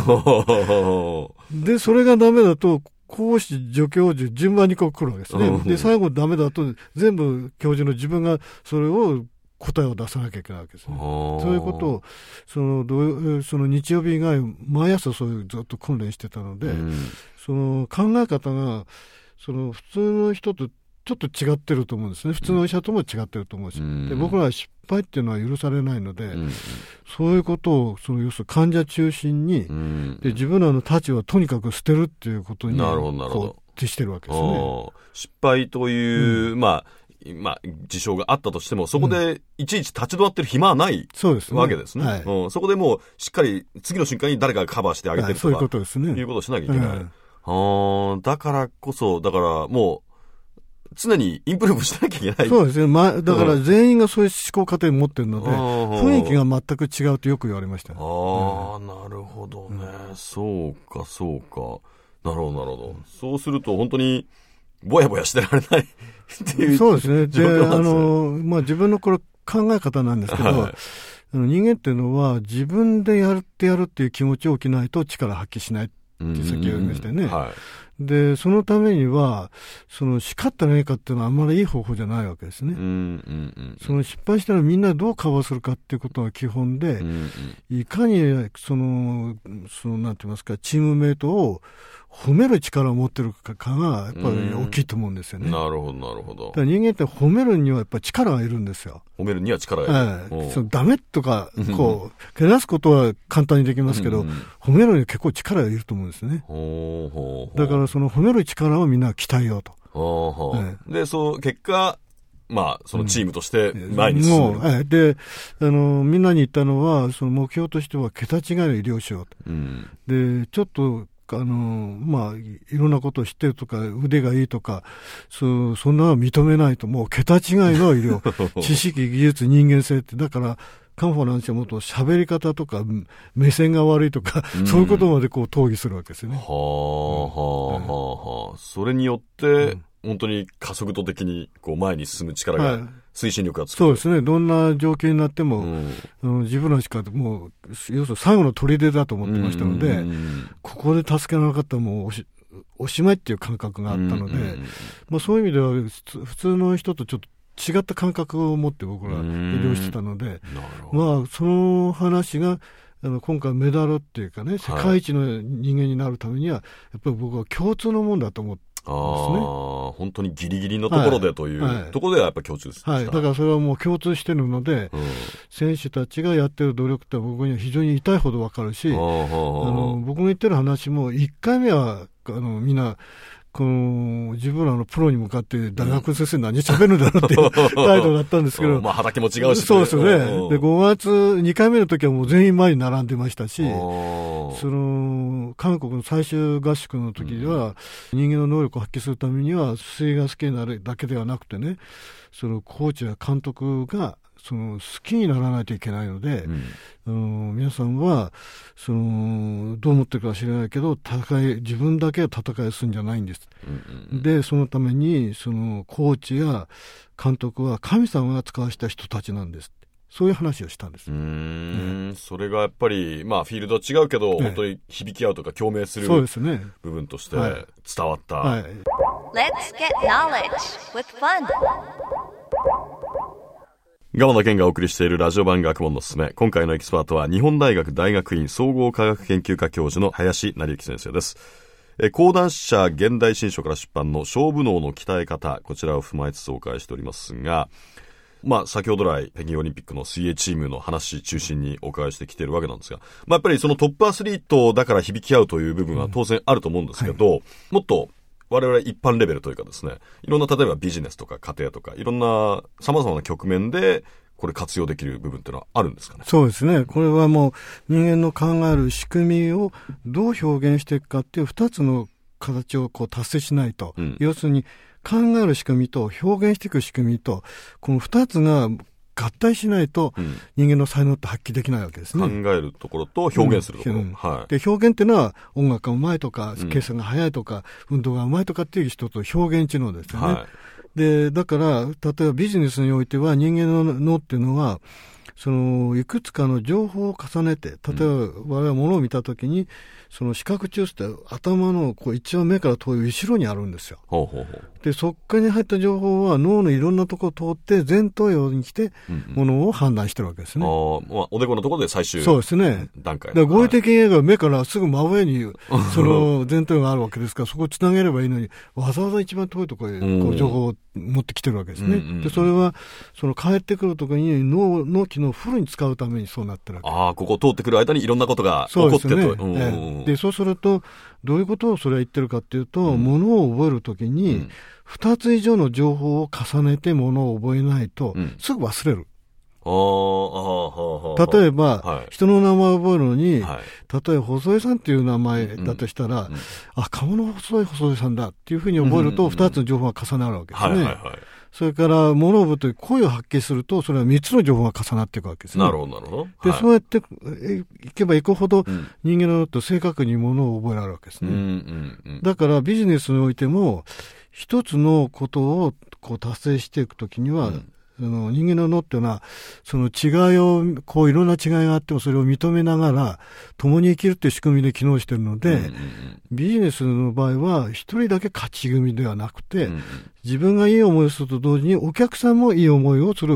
でそれがダメだと講師助教授順番にこう来るわけですね。で最後ダメだと全部教授の自分がそれを答えを出さなきゃいけないわけですね。そういうことをそのどその日曜日以外毎朝そういうずっと訓練してたので、うん、その考え方がその普通の人とちょっと違ってると思うんですね。普通の医者とも違ってると思うし、うん、で僕らは失敗っていうのは許されないので、うん、そういうことをその要するに患者中心に、うん、で自分らの立場をとにかく捨てるっていうことにこう徹してるわけですね。 失敗という、うん、まあまあ、事象があったとしてもそこでいちいち立ち止まってる暇はない、うん、そうですね、わけですね、はいうん、そこでもうしっかり次の瞬間に誰かがカバーしてあげてるとか、はい、そういうことですね、いうことをしなきゃいけない、はい、あだからこそだからもう常にインプルーブしなきゃいけない。 そうですね。ま、だから全員がそういう思考過程を持ってるので、うん、雰囲気が全く違うとよく言われました、ね。 ああ、うん、なるほどね、うん。そうか、そうか。なるほど、なるほど。そうすると本当にぼやぼやしてられないっていう。 そうですね。で、あの、まあ、自分のこれ考え方なんですけど、はい、人間っていうのは自分でやってやるっていう気持ちを起きないと力発揮しないってさっき言いましたよね。はい、でそのためにはその叱ったらいいかっていうのはあんまりいい方法じゃないわけですね、うんうんうん、その失敗したらみんなどうカバーするかっていうことが基本で、うんうん、いかにそのそのなんて言いますかチームメイトを褒める力を持ってるかがやっぱり大きいと思うんですよね。 なるほどなるほど。 だから人間って褒めるにはやっぱり力がいるんですよ。 褒めるには力がいる。 はい、そのダメとかこうけなすことは簡単にできますけど、褒めるには結構力がいると思うんですね。ほうほうほう。だからその褒める力をみんな鍛えようと。ほうほう。 はい、でそう結果まあ、そのチームとして前に進む、うん、 もうであのみんなに言ったのはその目標としては桁違いの医療をしようと、うん、でちょっとあの、まあ、いろんなことを知ってるとか腕がいいとか そ, そんなの認めないともう桁違いの医療知識技術人間性ってだからカンファなんてもっと喋り方とか目線が悪いとか、うん、そういうことまでこう討議するわけですよね。はあ、はあ、はあ。それによって、うん本当に加速度的にこう前に進む力が、はい、推進力がつく。 そうですね。どんな状況になっても、うん、自分の力もう要するに最後の砦だと思ってましたので、うんうんうん、ここで助けなかったらもうお し, おしまいっていう感覚があったので、うんうんうんまあ、そういう意味では普通の人とちょっと違った感覚を持って僕ら医療してたので、まあその話があの今回メダルっていうかね世界一の人間になるためには、はい、やっぱり僕は共通のものだと思って。ああ、 本当にギリギリのところでという、はいはい、ところではやっぱり共通です。 はい。だからそれはもう共通してるので、うん、選手たちがやってる努力って僕には非常に痛いほどわかるし、あの僕の言ってる話もいっかいめはあのみんなこの自分らのプロに向かって大学の先生何喋るんだろうっていう態度だったんですけど、 まあ畑も違うし、ね、 そうですよね。でごがつにかいめの時はもう全員前に並んでましたし、その韓国の最終合宿の時では、うん、人間の能力を発揮するためには水泳が好きになるだけではなくてね、そのコーチや監督がその好きにならないといけないので、うん、あの皆さんはそのどう思ってるか知らないけど戦い自分だけは戦いするんじゃないんです、うんうん、でそのためにそのコーチや監督は神様が使わした人たちなんですそういう話をしたんです。うーん、ね、それがやっぱりまあフィールドは違うけど、ね、本当に響き合うとか共鳴する部分として伝わった、はいはい、 Let's get knowledge with fun ガマの健がお送りしているラジオ版学問のすすめ。今回のエキスパートは日本大学大学院総合科学研究科教授の林成幸先生です。え講談社現代新書から出版の勝負脳の鍛え方、こちらを踏まえつつお伺いしておりますが、まあ先ほど来北京オリンピックの水泳チームの話中心にお伺いしてきているわけなんですが、まあやっぱりそのトップアスリートだから響き合うという部分は当然あると思うんですけど、うんはい、もっと我々一般レベルというかですね、いろんな例えばビジネスとか家庭とかいろんな様々な局面でこれ活用できる部分っていうのはあるんですかね。 そうですね。これはもう人間の考える仕組みをどう表現していくかっていう二つの形をこう達成しないと、うん、要するに考える仕組みと表現していく仕組みとこの二つが合体しないと人間の才能って発揮できないわけですね。 考えるところと表現するところ、うんうんはい、 で表現っていうのは音楽がうまいとか計算が速いとか、うん、運動がうまいとかっていう人と表現知能ですよね、はい、でだから例えばビジネスにおいては人間の脳っていうのはそのいくつかの情報を重ねて例えば我々は物を見たときにその視覚中枢って頭のこう一番目から遠い後ろにあるんですよ。ほうほうほうでそこに入った情報は脳のいろんなところを通って前頭葉に来てものを判断してるわけですね。 うんうん、あおでこのところで最終そうですね段階で合理的に言えば目からすぐ真上にその前頭葉があるわけですからそこをつなげればいいのにわざわざ一番遠いところへこう情報を持ってきてるわけですね。うんうんうん、でそれはその帰ってくるときに脳の機能をフルに使うためにそうなってるわけです。 ああここ通ってくる間にいろんなことが起こってとそうですね、うんええ、でそうするとどういうことをそれは言ってるかっていうと、うん、物を覚えるときに、うん、ふたつ以上の情報を重ねて物を覚えないと、うん、すぐ忘れる。ああ例えば、はい、人の名前を覚えるのに、はい、例えば細井さんっていう名前だとしたら、うんうん、あ、顔の細い細井さんだっていうふうに覚えると、ふたつの情報が重なるわけですね。はいはいはい、それから物を覚えて声を発揮すると、それはみっつの情報が重なっていくわけですね。 なるほど、なるほど。 で、はい、そうやっていけばいくほど、人間の脳と正確に物を覚えられるわけですね。うんうんうん、だからビジネスにおいても、一つのことをこう達成していくときには、うんその人間の脳っていうのはその違いをこういろんな違いがあってもそれを認めながら共に生きるっていう仕組みで機能しているので、うんうんうん、ビジネスの場合は一人だけ勝ち組ではなくて、うんうん、自分がいい思いをすると同時にお客さんもいい思いをする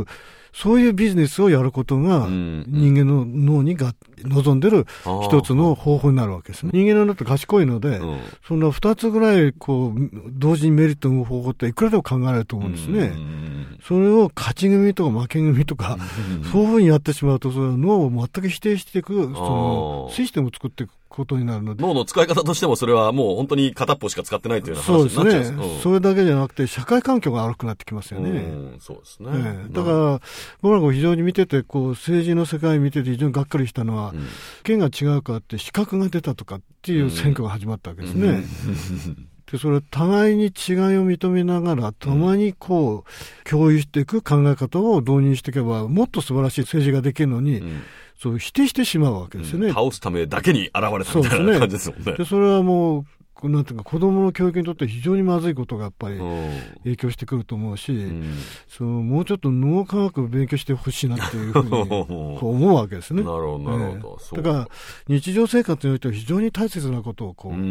そういうビジネスをやることが人間の脳にが望んでる一つの方法になるわけですね。人間の脳って賢いので、うん、そんな二つぐらいこう同時にメリットを生む方法っていくらでも考えられると思うんですね。それを勝ち組とか負け組とか、そういうふうにやってしまうと、それは脳を全く否定していく、そのシステムを作っていくことになるので。 脳の使い方としてもそれはもう本当に片っぽしか使ってないというような話になっちゃうんです。 そうですね。うん、それだけじゃなくて社会環境が悪くなってきますよね。 うん、そうですね。 ええ、だから僕らが非常に見てて、こう政治の世界見てて非常にがっかりしたのは、うん、県が違うからって資格が出たとかっていう選挙が始まったわけですね。うんうんで、それ互いに違いを認めながら、たまにこう、共有していく考え方を導入していけば、もっと素晴らしい政治ができるのに、うん、そう否定してしまうわけですよね。 うん、倒すためだけに現れたみたいな感じですもんね。 で、それはもう、なんていうか子供の教育にとって非常にまずいことがやっぱり影響してくると思うし、うん、そのもうちょっと脳科学を勉強してほしいなっていうふうにこう思うわけですね。なるほど、なるほど。 えー、だから日常生活においては非常に大切なことをこう、うん、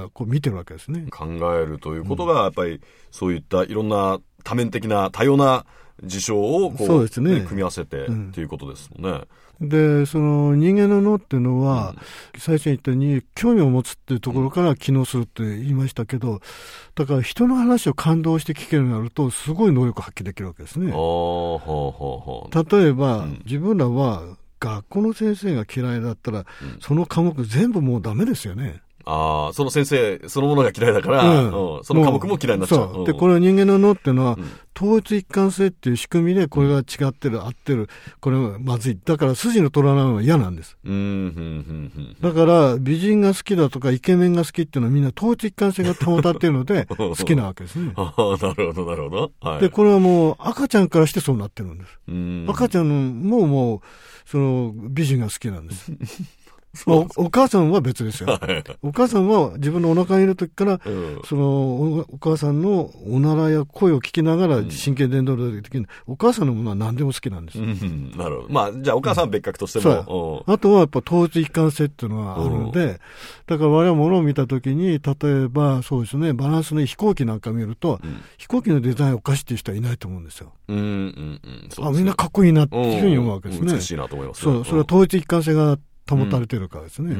こう見てるわけですね。 考えるということがやっぱりそういったいろんな多面的な多様な事象をこうそうですね、組み合わせてっていうことですもんね。 で、その人間の脳っていうのは、うん、最初に言ったように興味を持つっていうところから機能するって言いましたけど、だから人の話を感動して聞けるようになるとすごい能力を発揮できるわけですね。 ほうほうほう。 例えば、うん、自分らは学校の先生が嫌いだったら、うん、その科目全部もうダメですよね。 ああ、その先生そのものが嫌いだから、うんうん、その科目も嫌いになっちゃう。 そう。で、これは人間の脳っていうのは、うん、統一一貫性っていう仕組みで、これが違ってる、合ってる、これはまずい。だから筋の取らないのは嫌なんです。うんうんうんうん、だから、美人が好きだとか、イケメンが好きっていうのはみんな統一一貫性が保たれているので、好きなわけですね。 ああ、なるほど、なるほど。はい、 で、これはもう赤ちゃんからしてそうなってるんです。うん赤ちゃんももう、その、美人が好きなんです。まあ、お, お母さんは別ですよ。お母さんは自分のお腹にいる時から、うん、そのお、お母さんのおならや声を聞きながら神経伝導できる、うん、お母さんのものは何でも好きなんです。うん、 なるほど。まあ、じゃあお母さんは別格としても。 うん、あとはやっぱ統一一貫性っていうのがあるので、うん、だから我々は物を見た時に、例えばそうですね、バランスのいい飛行機なんか見ると、うん、飛行機のデザインおかしいっていう人はいないと思うんですよ。うんうんうんそうですね、あ、みんなかっこいいなっていうふうに思うわけですね。 美しいなと思います、 ね。そう、それは統一一貫性が保たれてるからですね、うん、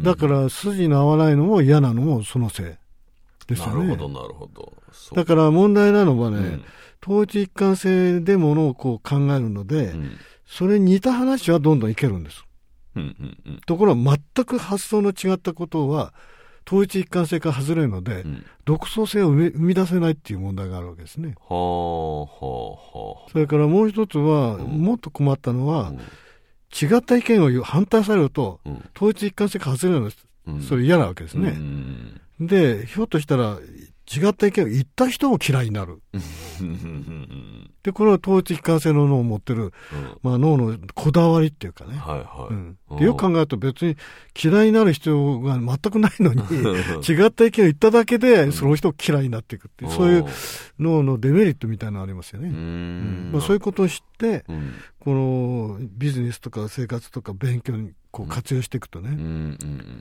だから筋の合わないのも嫌なのもそのせいですよね。 なるほどなるほど。 だから問題なのはね、うん、統一一貫性でものをこう考えるので、うん、それに似た話はどんどんいけるんです、うんうんうん、ところが全く発想の違ったことは統一一貫性から外れるので、うん、独創性を生み出せないっていう問題があるわけですね。はあはあはあ。それからもう一つは、うん、もっと困ったのは、うん違った意見を反対されると、うん、統一一貫性が外れるのです、うん。それ嫌なわけですね。うん、で、ひょっとしたら、違った意見を言った人も嫌いになる。で、これは統一一貫性の脳を持ってる、うん、まあ脳のこだわりっていうかね。はいはいうん、でよく考えると別に嫌いになる必要が全くないのに、違った意見を言っただけで、その人を嫌いになっていくっていう、うん、そういう脳のデメリットみたいなのありますよね。うんうんまあ、そういうことを知って、うん、このビジネスとか生活とか勉強にこう活用していくとね、うんうんうん、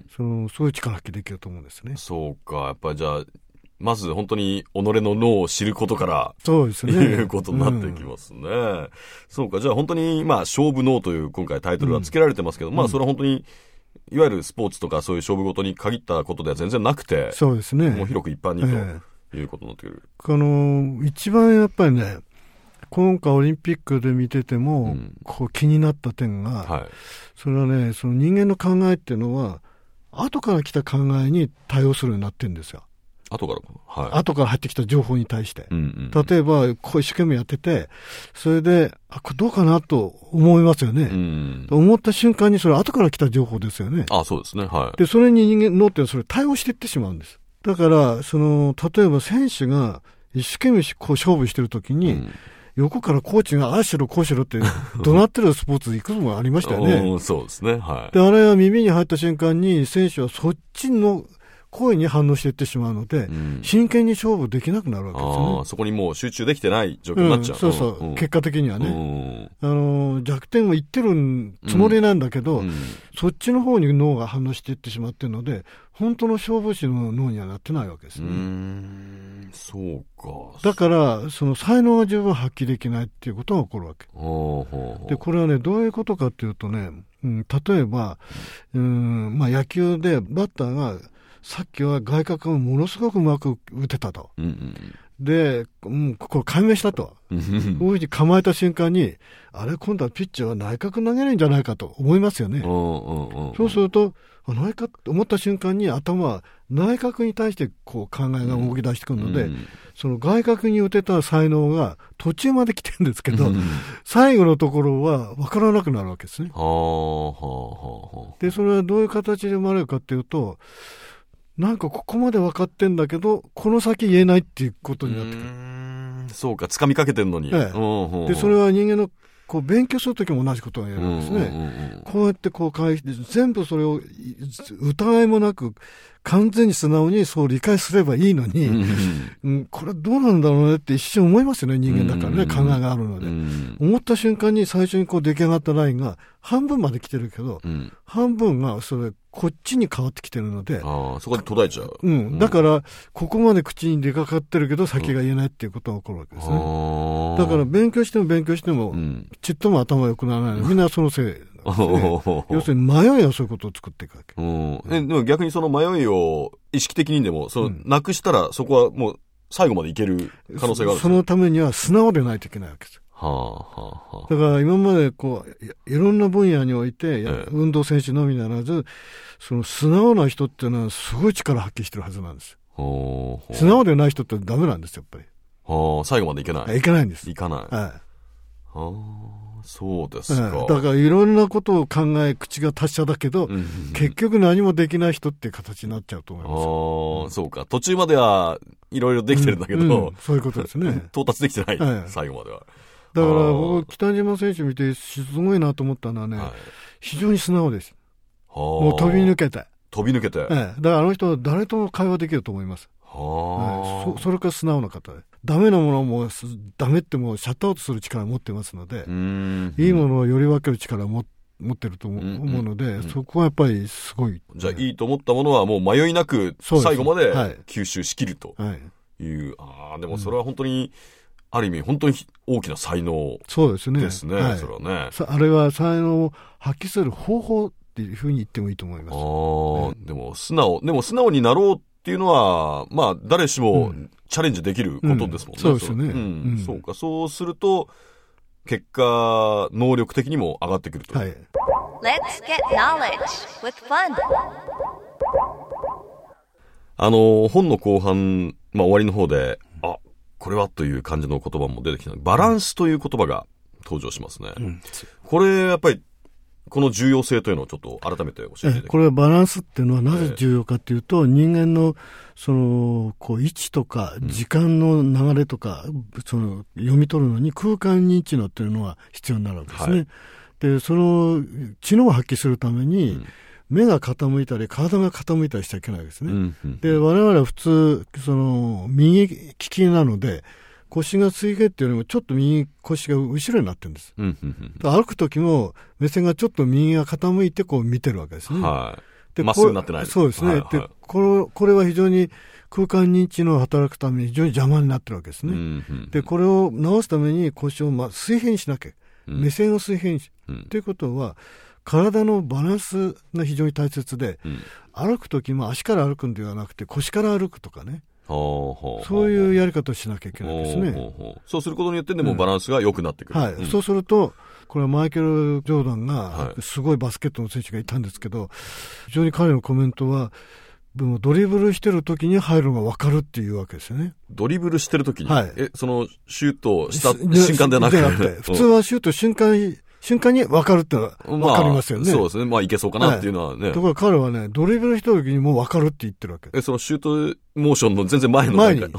そのそういう力発揮できると思うんですね。 そうか、やっぱりじゃあ、まず本当に己の脳を知ることから、 そうですね。 いうことになってきますね。うん、そうか、じゃあ本当に、まあ、勝負脳という今回タイトルは付けられてますけど、うん、まあ、それは本当に、いわゆるスポーツとかそういう勝負ごとに限ったことでは全然なくて、 そうですね。 もう広く一般にと、えー、いうことになってくる。 あの、一番やっぱりね、今回オリンピックで見てても、うん、こう気になった点が、はい、それはね、その人間の考えっていうのは、後から来た考えに対応するようになってるんですよ。 後から、 はい、後から入ってきた情報に対して、うんうん、例えばこう一生懸命やってて、それであこれどうかなと思いますよね、うんうん、思った瞬間にそれ後から来た情報ですよね。 あそうですね、はい、 でそれに人間脳ってそれ対応していってしまうんです。だからその例えば選手が一生懸命こう勝負してるときに、うん横からコーチがああしろこうしろって怒鳴ってるスポーツいくつもありましたよね。 そうですね。はい。 で、あれは耳に入った瞬間に選手はそっちの声に反応していってしまうので、うん、真剣に勝負できなくなるわけですよね。 あそこにもう集中できてない状況になっちゃう。うん、 そうそう、うん、結果的にはね、うん、あの弱点を言ってるつもりなんだけど、うんうん、そっちの方に脳が反応していってしまっているので、本当の勝負師の脳にはなってないわけですね。 うーん、そうか。 だからその才能が十分発揮できないっていうことが起こるわけ。ほうほうほう。でこれはね、どういうことかっていうとね、うん、例えば、うんまあ、野球でバッターがさっきは外角をものすごくうまく打てたと、うんうん、で、うん、ここ解明したとこういうふうに構えた瞬間に、あれ今度はピッチャーは内角投げないんじゃないかと思いますよね。そうすると内角と思った瞬間に頭は内角に対してこう考えが動き出してくるので、うん、その外角に打てた才能が途中まで来てるんですけど、うん、最後のところは分からなくなるわけですね。はあはあはあ、でそれはどういう形で生まれるかっていうと、なんかここまで分かってんだけどこの先言えないっていうことになってくる。うーん、そうか、掴みかけてんのに、ええ、でそれは人間のこう勉強するときも同じことが言えるんですね、うんうんうん、こうやってこう返して全部それを疑いもなく完全に素直にそう理解すればいいのに、うんうん、これどうなんだろうねって一瞬思いますよね、人間だからね、うんうん、考えがあるので、うん、思った瞬間に最初にこう出来上がったラインが半分まで来てるけど、うん、半分がそれこっちに変わってきてるので、 あそこで途絶えちゃう、 うん、だからここまで口に出かかってるけど先が言えないっていうことが起こるわけですね、うん、だから勉強しても勉強しても、うん、ちっとも頭良くならないのみんなそのせいね、要するに迷いはそういうことを作っていくわけ、うん、 えでも逆にその迷いを意識的にでもその、うん、なくしたらそこはもう最後までいける可能性がある。 そ, そのためには素直でないといけないわけです。はあはあはあ、だから今までこう い, いろんな分野において、ええ、運動選手のみならずその素直な人っていうのはすごい力発揮してるはずなんです。はあ、素直でない人ってダメなんですよ、やっぱり。 はあ、最後までいけない。 いけないんです。 いかない。はい。はあ、そうですか、 はい、だからいろんなことを考え口が達者だけど、うんうんうん、結局何もできない人っていう形になっちゃうと思います。 あ、うん、そうか、途中まではいろいろできてるんだけど、うんうん、 そういうことですね到達できてない、はい、最後までは。 だから僕北島選手見てすごいなと思ったのはね、はい、非常に素直です。もう飛び抜けて飛び抜けて、 はい、だからあの人は誰とも会話できると思います。は、はい、そ, それから素直な方で、ダメなものもダメってもシャットアウトする力を持ってますので、うん、いいものをより分ける力を持ってると思うので、うんうんうん、そこはやっぱりすごい。 じゃあいいと思ったものはもう迷いなく最後まで吸収しきるという、はいはい、あでもそれは本当に、うん、ある意味本当に大きな才能そうですね。 ですね、はい、それはね。 あれは才能を発揮する方法っていうふうに言ってもいいと思います。 あ、ね、でも素直でも素直になろうっていうのはまあ誰しもチャレンジできることですもんね。うん、 そうですよね。 うんうん、そうか、そうすると結果能力的にも上がってくると。はい。 Let's get knowledge with fun. あの本の後半、まあ終わりの方で、あ、これはという感じの言葉も出てきた。バランスという言葉が登場しますね。うん、これやっぱりこの重要性というのをちょっと改めて教えていただきます。 これはバランスっていうのはなぜ重要かというと、えー、人間のそのこう位置とか時間の流れとか、うん、その読み取るのに空間認知能っていうのが必要になるわけですね。はい、でその知能を発揮するために、うん、目が傾いたり体が傾いたりしちゃいけないですね。うんうん、で我々は普通その右利きなので腰が水平っていうよりもちょっと右腰が後ろになってるんです。うんうんうん、歩くときも目線がちょっと右が傾いてこう見てるわけですね。はい、 でまっすぐになってない。 そうですね。はいはい、でこれこれは非常に空間認知の働くために非常に邪魔になってるわけですね。うんうんうん、でこれを直すために腰をま水平にしなきゃ、うん、目線を水平にし、うん、ということは体のバランスが非常に大切で、うん、歩くときも足から歩くんではなくて腰から歩くとかね。そういうやり方をしなきゃいけないですね。ほうほうほう、 そうすることによってでもバランスが良くなってくる。 うん、はい、うん、そうするとこれはマイケル・ジョーダンがすごいバスケットの選手がいたんですけど、非常に彼のコメントはドリブルしてる時に入るのが分かるっていうわけですよね。 ドリブルしてる時に、はい、えそのシュートした瞬間ではなくて、 普通はシュート瞬間瞬間に分かるってのは分かりますよね。 まあ、そうですね。まあいけそうかなっていうのはね。 はい、ところが彼はね、ドリブルした時にもう分かるって言ってるわけ。 え、そのシュートモーションの全然前の前に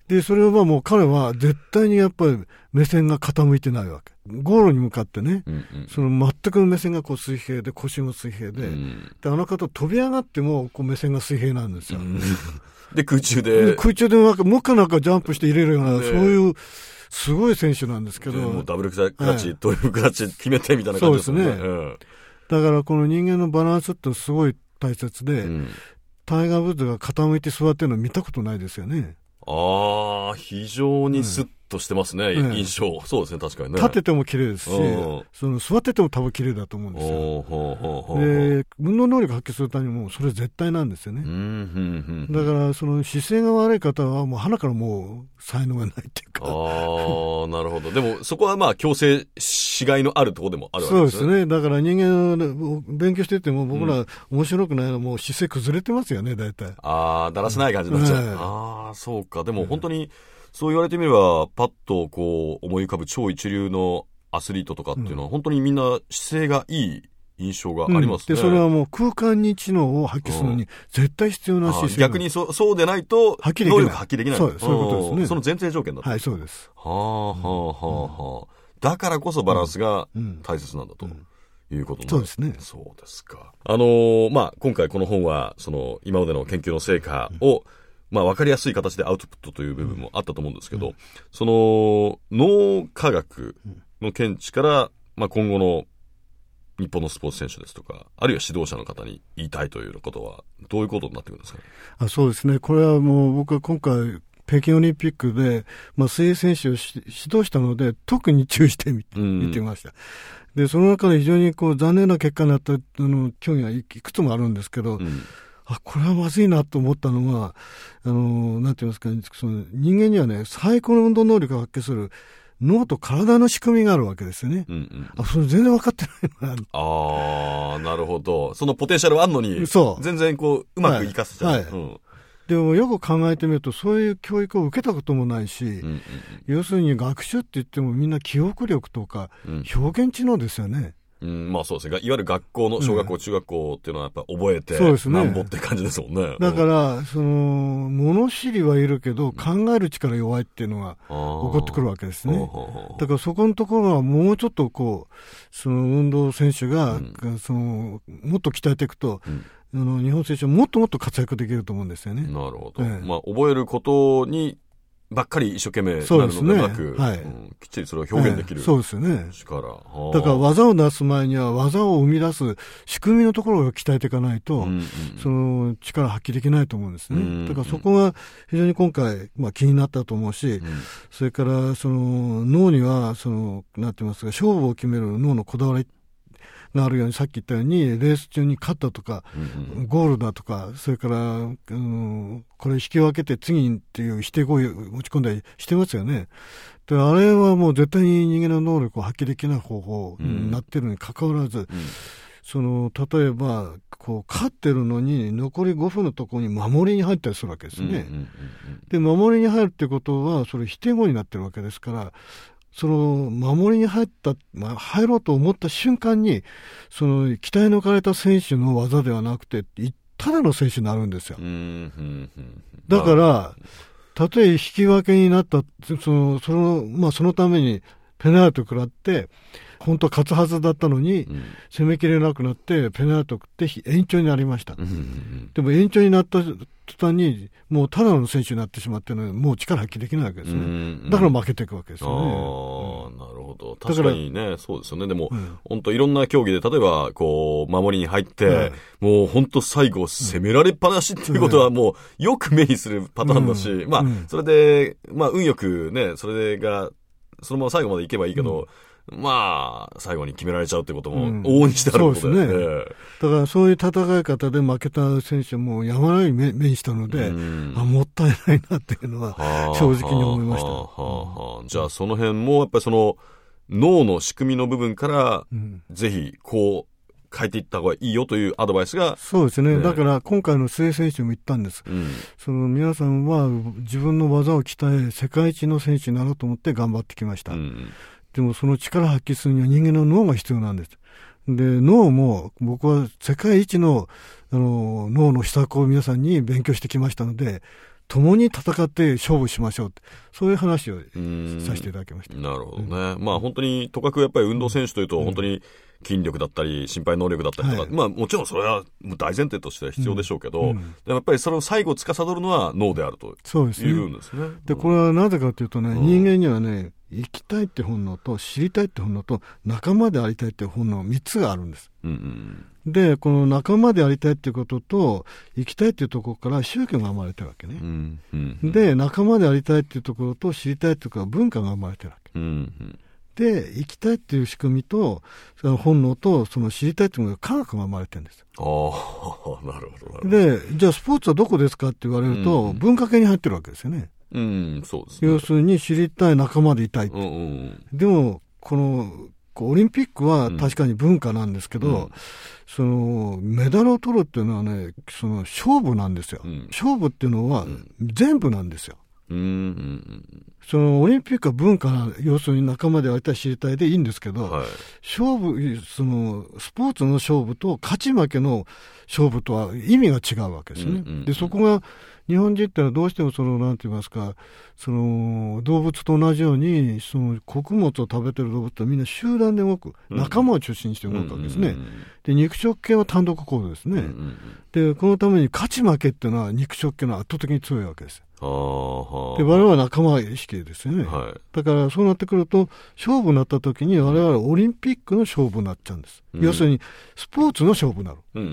で、それはもう彼は絶対にやっぱり目線が傾いてないわけ。ゴールに向かってね、うんうん、その全く目線がこう水平で、腰も水平で、うん、で、あの方飛び上がってもこう目線が水平なんですよ。うん、 で、空中で。 で空中でなんか、もうかなんかジャンプして入れるような、ね、そういう、すごい選手なんですけど。 もうダブルクラッチ、はい、トリプルクラッチ決めてみたいな感じですね。そうですね。うん、 だからこの人間のバランスってすごい大切で、うん、タイガー・ウッズが傾いて座ってるの見たことないですよね。 ああ、非常にスッとしてますね、うん、印象。そうですね、確かにね。 立ってても綺麗ですし、その座ってても多分綺麗だと思うんですよ。で、運動能力発揮するためにもそれ絶対なんですよね。うんうんうん、だからその姿勢が悪い方はもう鼻からもう才能がないっていうか。 ああ、なるほど。でもそこはまあ強制しがいのあるところでもあるわけですね。 そうですね。だから人間勉強してても僕ら面白くないのはもう姿勢崩れてますよね、大体。 ああ、だらしない感じになっちゃう。うん、ああ、そうか。でも本当に、そう言われてみれば、パッとこう思い浮かぶ超一流のアスリートとかっていうのは、うん、本当にみんな姿勢がいい印象がありますね。 うん、で、それはもう空間に知能を発揮するのに絶対必要な姿勢。 逆にそそうでないと、能力発揮できない。 そう、そういうことですね。 その前提条件だと。 はい、そうです。 はあ、はあ、はあ、はあ。だからこそバランスが大切なんだと。いうことそうですね。 そうですか。あのー、まあ、今回この本は、その、今までの研究の成果を、うんまあ、わかりやすい形でアウトプットという部分もあったと思うんですけど、うん、その脳科学の見地から、まあ、今後の日本のスポーツ選手ですとか、あるいは指導者の方に言いたいということはどういうことになってくるんですかね。 あ、そうですね。これはもう僕は今回北京オリンピックで、まあ、水泳選手を指導したので特に注意してみ、うん、見てみました。でその中で非常にこう残念な結果になったあの競技がいくつもあるんですけど、うんあ、これはまずいなと思ったのは、あの、なんて言いますかね、その人間にはね、最高の運動能力を発揮する脳と体の仕組みがあるわけですよね。うんうん、あ、それ全然分かってないな。 ああ、なるほど。そのポテンシャルはあるのに、そう。全然こう、うまく活かせちゃう。はいはいうん、 でもよく考えてみると、そういう教育を受けたこともないし、うんうんうん、要するに学習って言ってもみんな記憶力とか、表現知能ですよね。 うん、まあそうですね。いわゆる学校の、小学校、うん、中学校っていうのはやっぱ覚えて、そうですね。なんぼって感じですもんね。 だから、その、物知りはいるけど、考える力弱いっていうのが起こってくるわけですね。だからそこのところはもうちょっとこう、その運動選手が、うん、その、もっと鍛えていくと、うんあの日本選手はもっともっと活躍できると思うんですよね。 なるほど。ええ、まあ覚えることにばっかり一生懸命なるのでなく、ねはいうん、きっちりそれを表現できる、ええ、 そうですよね。 力。 だから技を出す前には技を生み出す仕組みのところを鍛えていかないと、うんうん、その力発揮できないと思うんですね。うんうん、だからそこが非常に今回、まあ、気になったと思うし、うん、それからその脳にはそのなんて言いますか勝負を決める脳のこだわりがあるようにさっき言ったようにレース中に勝ったとか、うんうん、ゴールだとかそれから、うん、これ引き分けて次っていう否定語を持ち込んだりしてますよね。であれはもう絶対に人間の能力を発揮できない方法になっているのに関わらず、うん、その例えばこう勝ってるのに残りごふんのところに守りに入ったりするわけですね、うんうんうんうん、で守りに入るってことはそれ否定語になってるわけですからその守りに入った、まあ、入ろうと思った瞬間にその期待の置かれた選手の技ではなくてただの選手になるんですよ。うんうんうん、だからたとえ引き分けになったそのその、まあ、そのためにペナルティを食らって本当は勝つはずだったのに、うん、攻めきれなくなってペナルティを食って延長になりました、うんうんうん、でも延長になった途端にもうただの選手になってしまってのもう力発揮できないわけですね、うんうん、だから負けていくわけですよね。 あ、うん、なるほど確かにねそうですよね。でも、うん、本当いろんな競技で例えばこう守りに入って、うん、もう本当最後攻められっぱなしっていうことはもうよく目にするパターンだし、うん、まあ、うん、それでまあ運よくねそれがそのまま最後までいけばいいけど、うんまあ、最後に決められちゃうってことも往々にしてあることで、うん、そうですね。だからそういう戦い方で負けた選手も山のように目にしたので、うん、あ、もったいないなっていうのは正直に思いました。はあはあはあ、じゃあその辺もやっぱりその脳の仕組みの部分から、うん、ぜひこう変えていった方がいいよというアドバイスが。 そうですね。ねだから今回の水泳選手も言ったんです。うん、その皆さんは自分の技を鍛え世界一の選手になろうと思って頑張ってきました。うんでもその力を発揮するには人間の脳が必要なんです。で、脳も僕は世界一の、あの脳の秘策を皆さんに勉強してきましたので、 共に戦って勝負しましょうって、そういう話をさせていただきました。 なるほどね。うん、まあ本当にとかくやっぱり運動選手というと、本当に筋力だったり心肺能力だったりとか、はい、まあもちろんそれは大前提としては必要でしょうけど、うんうん、でもやっぱりそれを最後司るのは脳であるとそうですね。 いうんですね。 で、これはなぜかというとね、うん、人間にはね、生きたいって本能と知りたいって本能と仲間でありたいって本能みっつがあるんです。うんうん、で、この仲間でありたいっていうことと生きたいっていうところから宗教が生まれてるわけね。うんうんうん、で、仲間でありたいっていうところと知りたいっていうか文化が生まれてるわけ。うんうん、で、生きたいっていう仕組みとその本能とその知りたいっていうのが科学が生まれてるんです。ああ、なるほど。 で、じゃあスポーツはどこですかって言われると、うんうん、文化系に入ってるわけですよね。 うん、そうですね。 要するに知りたい、仲間でいたいって、うんうん、でもこのオリンピックは確かに文化なんですけど、うん、そのメダルを取るっていうのはね、その勝負なんですよ、うん、勝負っていうのは全部なんですよ、うんうんうん、そのオリンピックは文化な、要するに仲間でありたい知りたいでいいんですけど、はい、勝負、そのスポーツの勝負と勝ち負けの勝負とは意味が違うわけですね、うんうんうん、でそこが日本人ってのはどうしてもそのなんて言いますか、その動物と同じようにその穀物を食べてる動物はみんな集団で動く、仲間を中心にして動くわけですね、うんうんうん、で肉食系は単独行動ですね、うんうんうん、でこのために勝ち負けっていうのは肉食系の圧倒的に強いわけです。で我々は仲間意識ですよね、はい、だからそうなってくると勝負になった時に我々はオリンピックの勝負になっちゃうんです、うん、要するにスポーツの勝負になる、うん、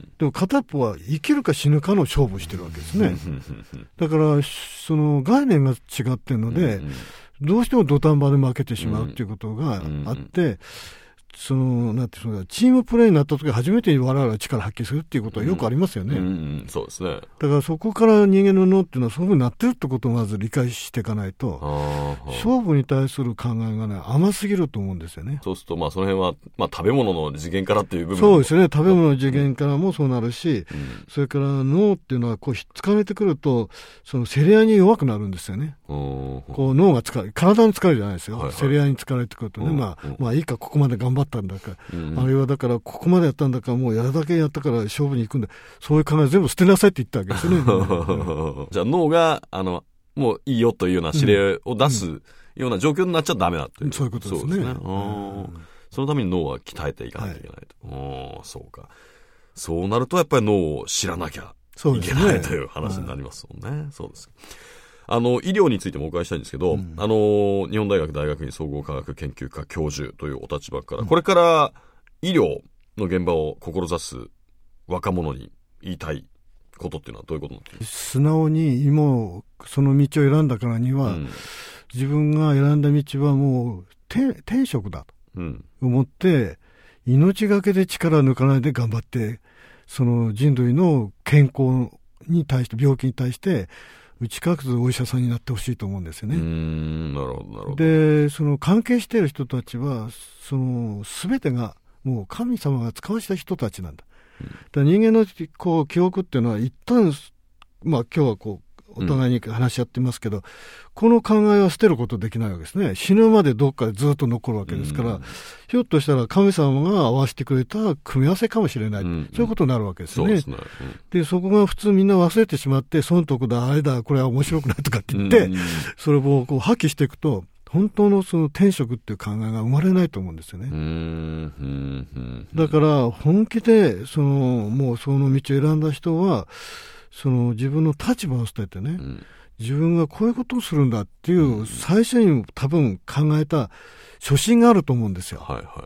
でも片っぽは生きるか死ぬかの勝負してるわけですねだからその概念が違ってるので、うん、どうしても土壇場で負けてしまうっていうことがあって、うん、そのなんていうのチームプレーになった時初めて我々は力を発揮するっていうことはよくありますよね、うんうん、 そうですね。 だからそこから人間の脳っていうのはそういうふうになってるってことをまず理解していかないと、勝負に対する考えがね甘すぎると思うんですよね。 そうするとまあその辺は、まあ、食べ物の次元からっていう部分そうですね、食べ物の次元からもそうなるし、うん、それから脳っていうのはこうひっつかれてくるとその競り合いに弱くなるんですよね。こう脳が疲れ体に疲れるじゃないですよ、はいはい、競り合いに疲れてくるとね、うん、まあ、まあいいかここまで頑張ったんだか、うん、あるいはだからここまでやったんだからもうやるだけやったから勝負に行くんだ、そういう考え全部捨てなさいって言ったわけですねじゃあ脳があのもういいよというような指令を出すような状況になっちゃダメだという、うん、 そういうことですね。そうですね、うん、 そのために脳は鍛えていかないといけないと、はい、そうか。そうなるとやっぱり脳を知らなきゃいけない、ね、という話になりますもんね、はい、そうです。あの医療についてもお伺いしたいんですけど、うん、あの日本大学大学院総合科学研究科教授というお立場から、うん、これから医療の現場を志す若者に言いたいことっていうのはどういうことになっていますか？ 素直にもうその道を選んだからには、うん、自分が選んだ道はもう天職だと思って、うん、命がけで力抜かないで頑張ってその人類の健康に対して病気に対して打ち勝つお医者さんになってほしいと思うんですよね。うーん、なるほどなるほど。でその関係している人たちはその全てがもう神様が使わした人たちなんだ。うん、だから人間のこう記憶っていうのは一旦、まあ今日はこうお互いに話し合ってますけど、うん、この考えは捨てることできないわけですね。死ぬまでどっかでずっと残るわけですから、うん、ひょっとしたら神様が合わせてくれた組み合わせかもしれない、うん、そういうことになるわけですね。そうですね、うん、でそこが普通みんな忘れてしまって損得だあれだこれは面白くないとかって言って、うん、それをこう破棄していくと本当のその天職っていう考えが生まれないと思うんですよね。うーん、うんうん、だから本気でそのもうその道を選んだ人はその自分の立場を捨ててね、うん、自分がこういうことをするんだっていう最初に多分考えた初心があると思うんですよ、はいはい、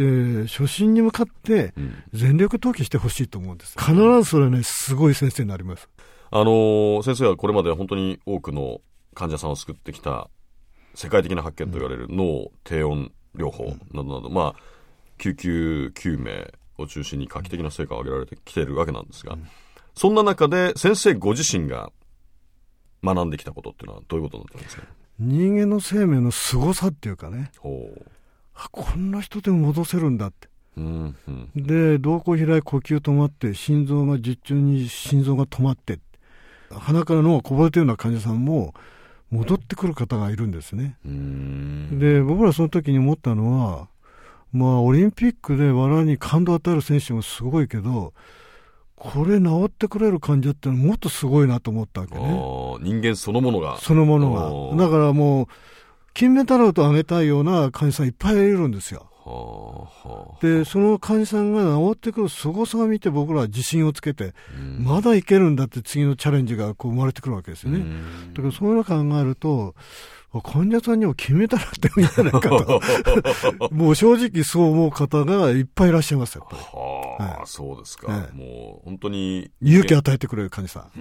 で初心に向かって全力投球してほしいと思うんです。必ずそれはねすごい先生になります。 あのー、先生はこれまで本当に多くの患者さんを救ってきた世界的な発見と言われる脳低音療法などなど、まあ、救急救命を中心に画期的な成果を上げられてきているわけなんですが、そんな中で先生ご自身が学んできたことっていうのはどういうことになってるんですか？ 人間の生命の凄さっていうかね、ほうこんな人でも戻せるんだって、うんうん、で瞳孔開い呼吸止まって心臓が術中に心臓が止まって鼻から脳がこぼれてるような患者さんも戻ってくる方がいるんですね。うーんで僕らその時に思ったのは、まあオリンピックで我々に感動を与える選手もすごいけどこれ治ってくれる患者ってのはもっとすごいなと思ったわけね。 あ、人間そのものが。 そのものが。だからもう、金メダルとあげたいような患者さんいっぱいいるんですよ。で、その患者さんが治ってくる凄さを見て僕らは自信をつけて、うん、まだいけるんだって次のチャレンジがこう生まれてくるわけですよね。だからそういうのを考えると、患者さんにも決めたらってもいいんじゃないかと。もう正直そう思う方がいっぱいいらっしゃいますよ。 はあ、はい、そうですか。はい、もう本当に。 勇気を与えてくれる患者さん。 うん、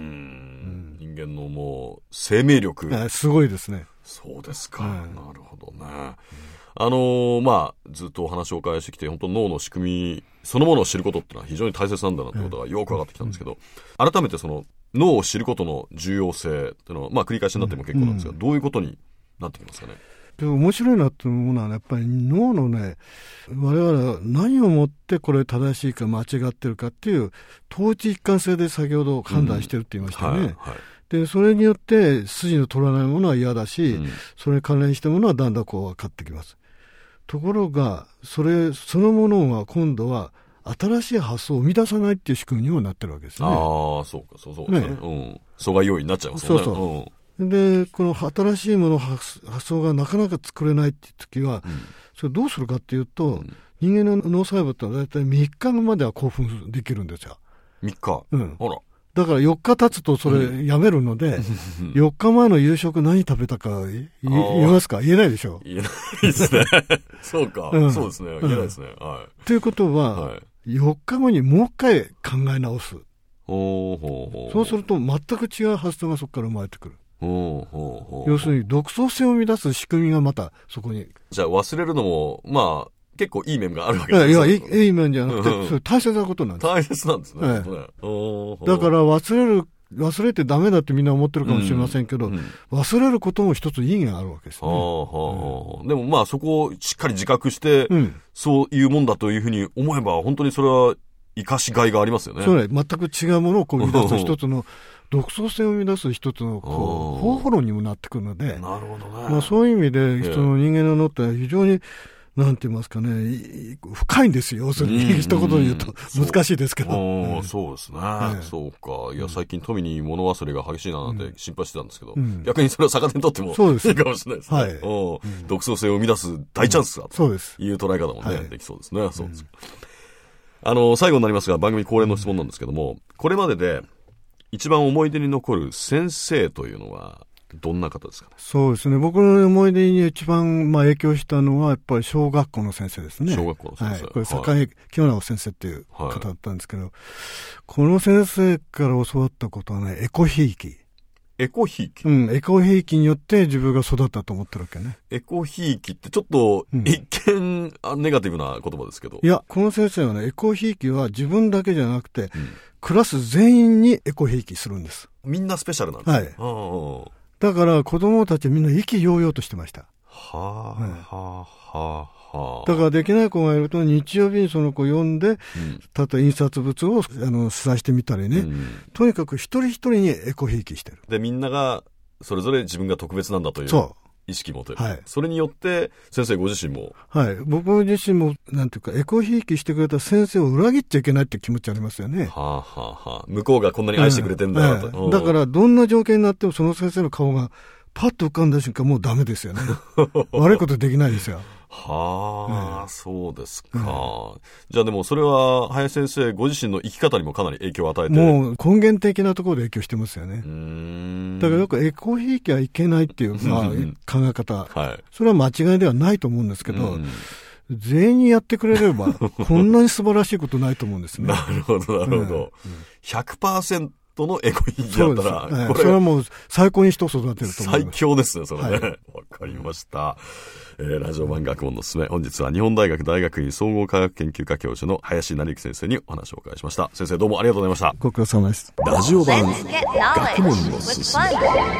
人間のもう生命力。 すごいですね。 そうですか。はい、なるほどね。あのー、まあ、ずっとお話をお伺いしてきて、本当脳の仕組みそのものを知ることってのは非常に大切なんだなってことがよく分かってきたんですけど、うん、改めてその脳を知ることの重要性っていうのは、まあ繰り返しになっても結構なんですが、うん、どういうことになってきますかね。 で面白いなと思うのは、ね、やっぱり脳のね、我々は何をもってこれ正しいか間違ってるかっていう統一一貫性で先ほど判断してるって言いましたよね。うん、はいはい、でそれによって筋の取らないものは嫌だし、うん、それに関連したものはだんだんこう分かってきます。ところがそれそのものは今度は新しい発想を生み出さないっていう仕組みにもなってるわけですね。ああ、そうか、そうそうですね。ね、うん、阻害要因になっちゃいますよね。そうそう。 うん、でこの新しいもの発想がなかなか作れないっていう時は、うん、それどうするかっていうと、うん、人間の脳細胞ってのはだいたいみっかまでは興奮できるんですよ。 みっか。 うん。 ほら。 だからよっか経つとそれやめるので、うん、よっかまえの夕食何食べたか言えますか？言えないでしょ。 言えないですね。そうか、うん、そうですね。言えないですね。うん、はい。 ということは、はい、よっかごにもう一回考え直す。 ほうほうほう。 そうすると全く違う発想がそこから生まれてくる。 ほうほうほう。 要するに独創性を生み出す仕組みがまたそこに。 じゃあ忘れるのも、まあ、結構いい面があるわけですね。 いや、いい、いい面じゃなくて、それ大切なことなんです。 大切なんですね。はい、 だから忘れる、忘れてダメだってみんな思ってるかもしれませんけど、うんうん、忘れることも一つ意義があるわけですね。はあはあうん、でもまあそこをしっかり自覚して、うん、そういうもんだというふうに思えば、本当にそれは生かしがいがありますよね。 そうね、全く違うものをこう生み出す一つの、独創性を生み出す一つのこう方法論にもなってくるので、 なるほどね。 まあそういう意味で人の人間の脳って非常になんて言いますかね、深いんですよ。要するに、一言で言うと難しいですけど。 そう、そうですね、ええ。そうか。いや、最近富に物忘れが激しいななんて心配してたんですけど、うん、逆にそれを逆手にとってもいいかもしれないですね。はい、うん。独創性を生み出す大チャンスだという捉え方もね、はい、できそうですね。そうです。あの、最後になりますが、番組恒例の質問なんですけども、これまでで一番思い出に残る先生というのは、どんな方ですかね。 そうですね。僕の思い出に一番まあ影響したのはやっぱり小学校の先生ですね。 小学校の先生。はい、 これ坂井清直先生っていう方だったんですけど、はい、この先生から教わったことはね、エコひいき。 エコひいき。 うん、エコひいきによって自分が育ったと思ってるわけね。 エコひいきってちょっと一見、うん、ネガティブな言葉ですけど。 いや、この先生はね、エコひいきは自分だけじゃなくて、うん、クラス全員にエコひいきするんです。 みんなスペシャルなんですね。 はい。だから子供たちみんな意気揚々としてました。 はあ、はい、はあ、はあ。 だからできない子がいると日曜日にその子呼んで、うん、例えば印刷物をあの試算してみたりね、うん、とにかく一人一人にエコひいきしてる。 で、みんながそれぞれ自分が特別なんだという。そう。意識持てる、はい、それによって先生ご自身も、 はい、僕自身もなんていうかエコひいきしてくれた先生を裏切っちゃいけないって気持ちありますよね。 はあはあはあ、向こうがこんなに愛してくれてるんだなと、 はいはい、だからどんな条件になってもその先生の顔がパッと浮かんだ瞬間もうダメですよね。悪いことできないですよ。 はあ、うん、そうですか、うん、じゃあでもそれは林先生ご自身の生き方にもかなり影響を与えて、 もう根源的なところで影響してますよね。うーん、だからよくエコひいきはいけないっていう、まあ、考え方、はい、それは間違いではないと思うんですけど、全員にやってくれればこんなに素晴らしいことないと思うんですね。 なるほどなるほど、うん、ひゃくパーセントのエコひいきだったら、 はい、これそれはもう最高に人を育てると思います。 最強ですね、それね。わ、はい、かりました。えー、ラジオ版学問のすすめ。本日は日本大学大学院総合科学研究科教授の林成幸先生にお話をお伺いしました。先生どうもありがとうございました。 ご苦労様です。 ラジオ版学問のすすめ。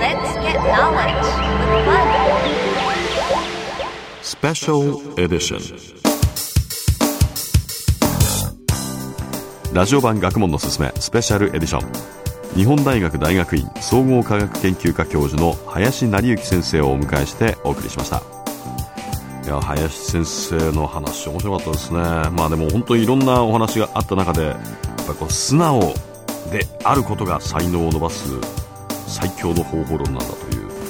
スペシャルエディション。ラジオ版学問のすすめスペシャルエディション。日本大学大学院総合科学研究科教授の林成幸先生をお迎えしてお送りしました。いや、林先生の話面白かったですね。まあでも本当にいろんなお話があった中でやっぱこう素直であることが才能を伸ばす最強の方法論なんだという、うん、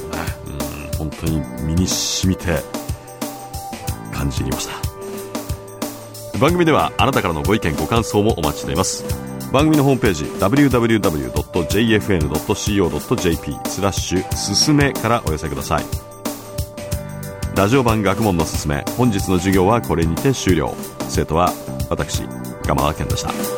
本当に身に染みて感じ入りました。番組ではあなたからのご意見ご感想もお待ちしています。番組のホームページ ダブリューダブリューダブリュードットジェイエフエヌドットシーオードットジェーピー スラッシュすすめからお寄せください。ラジオ版学問のすすめ、本日の授業はこれにて終了。生徒は私、鎌田健でした。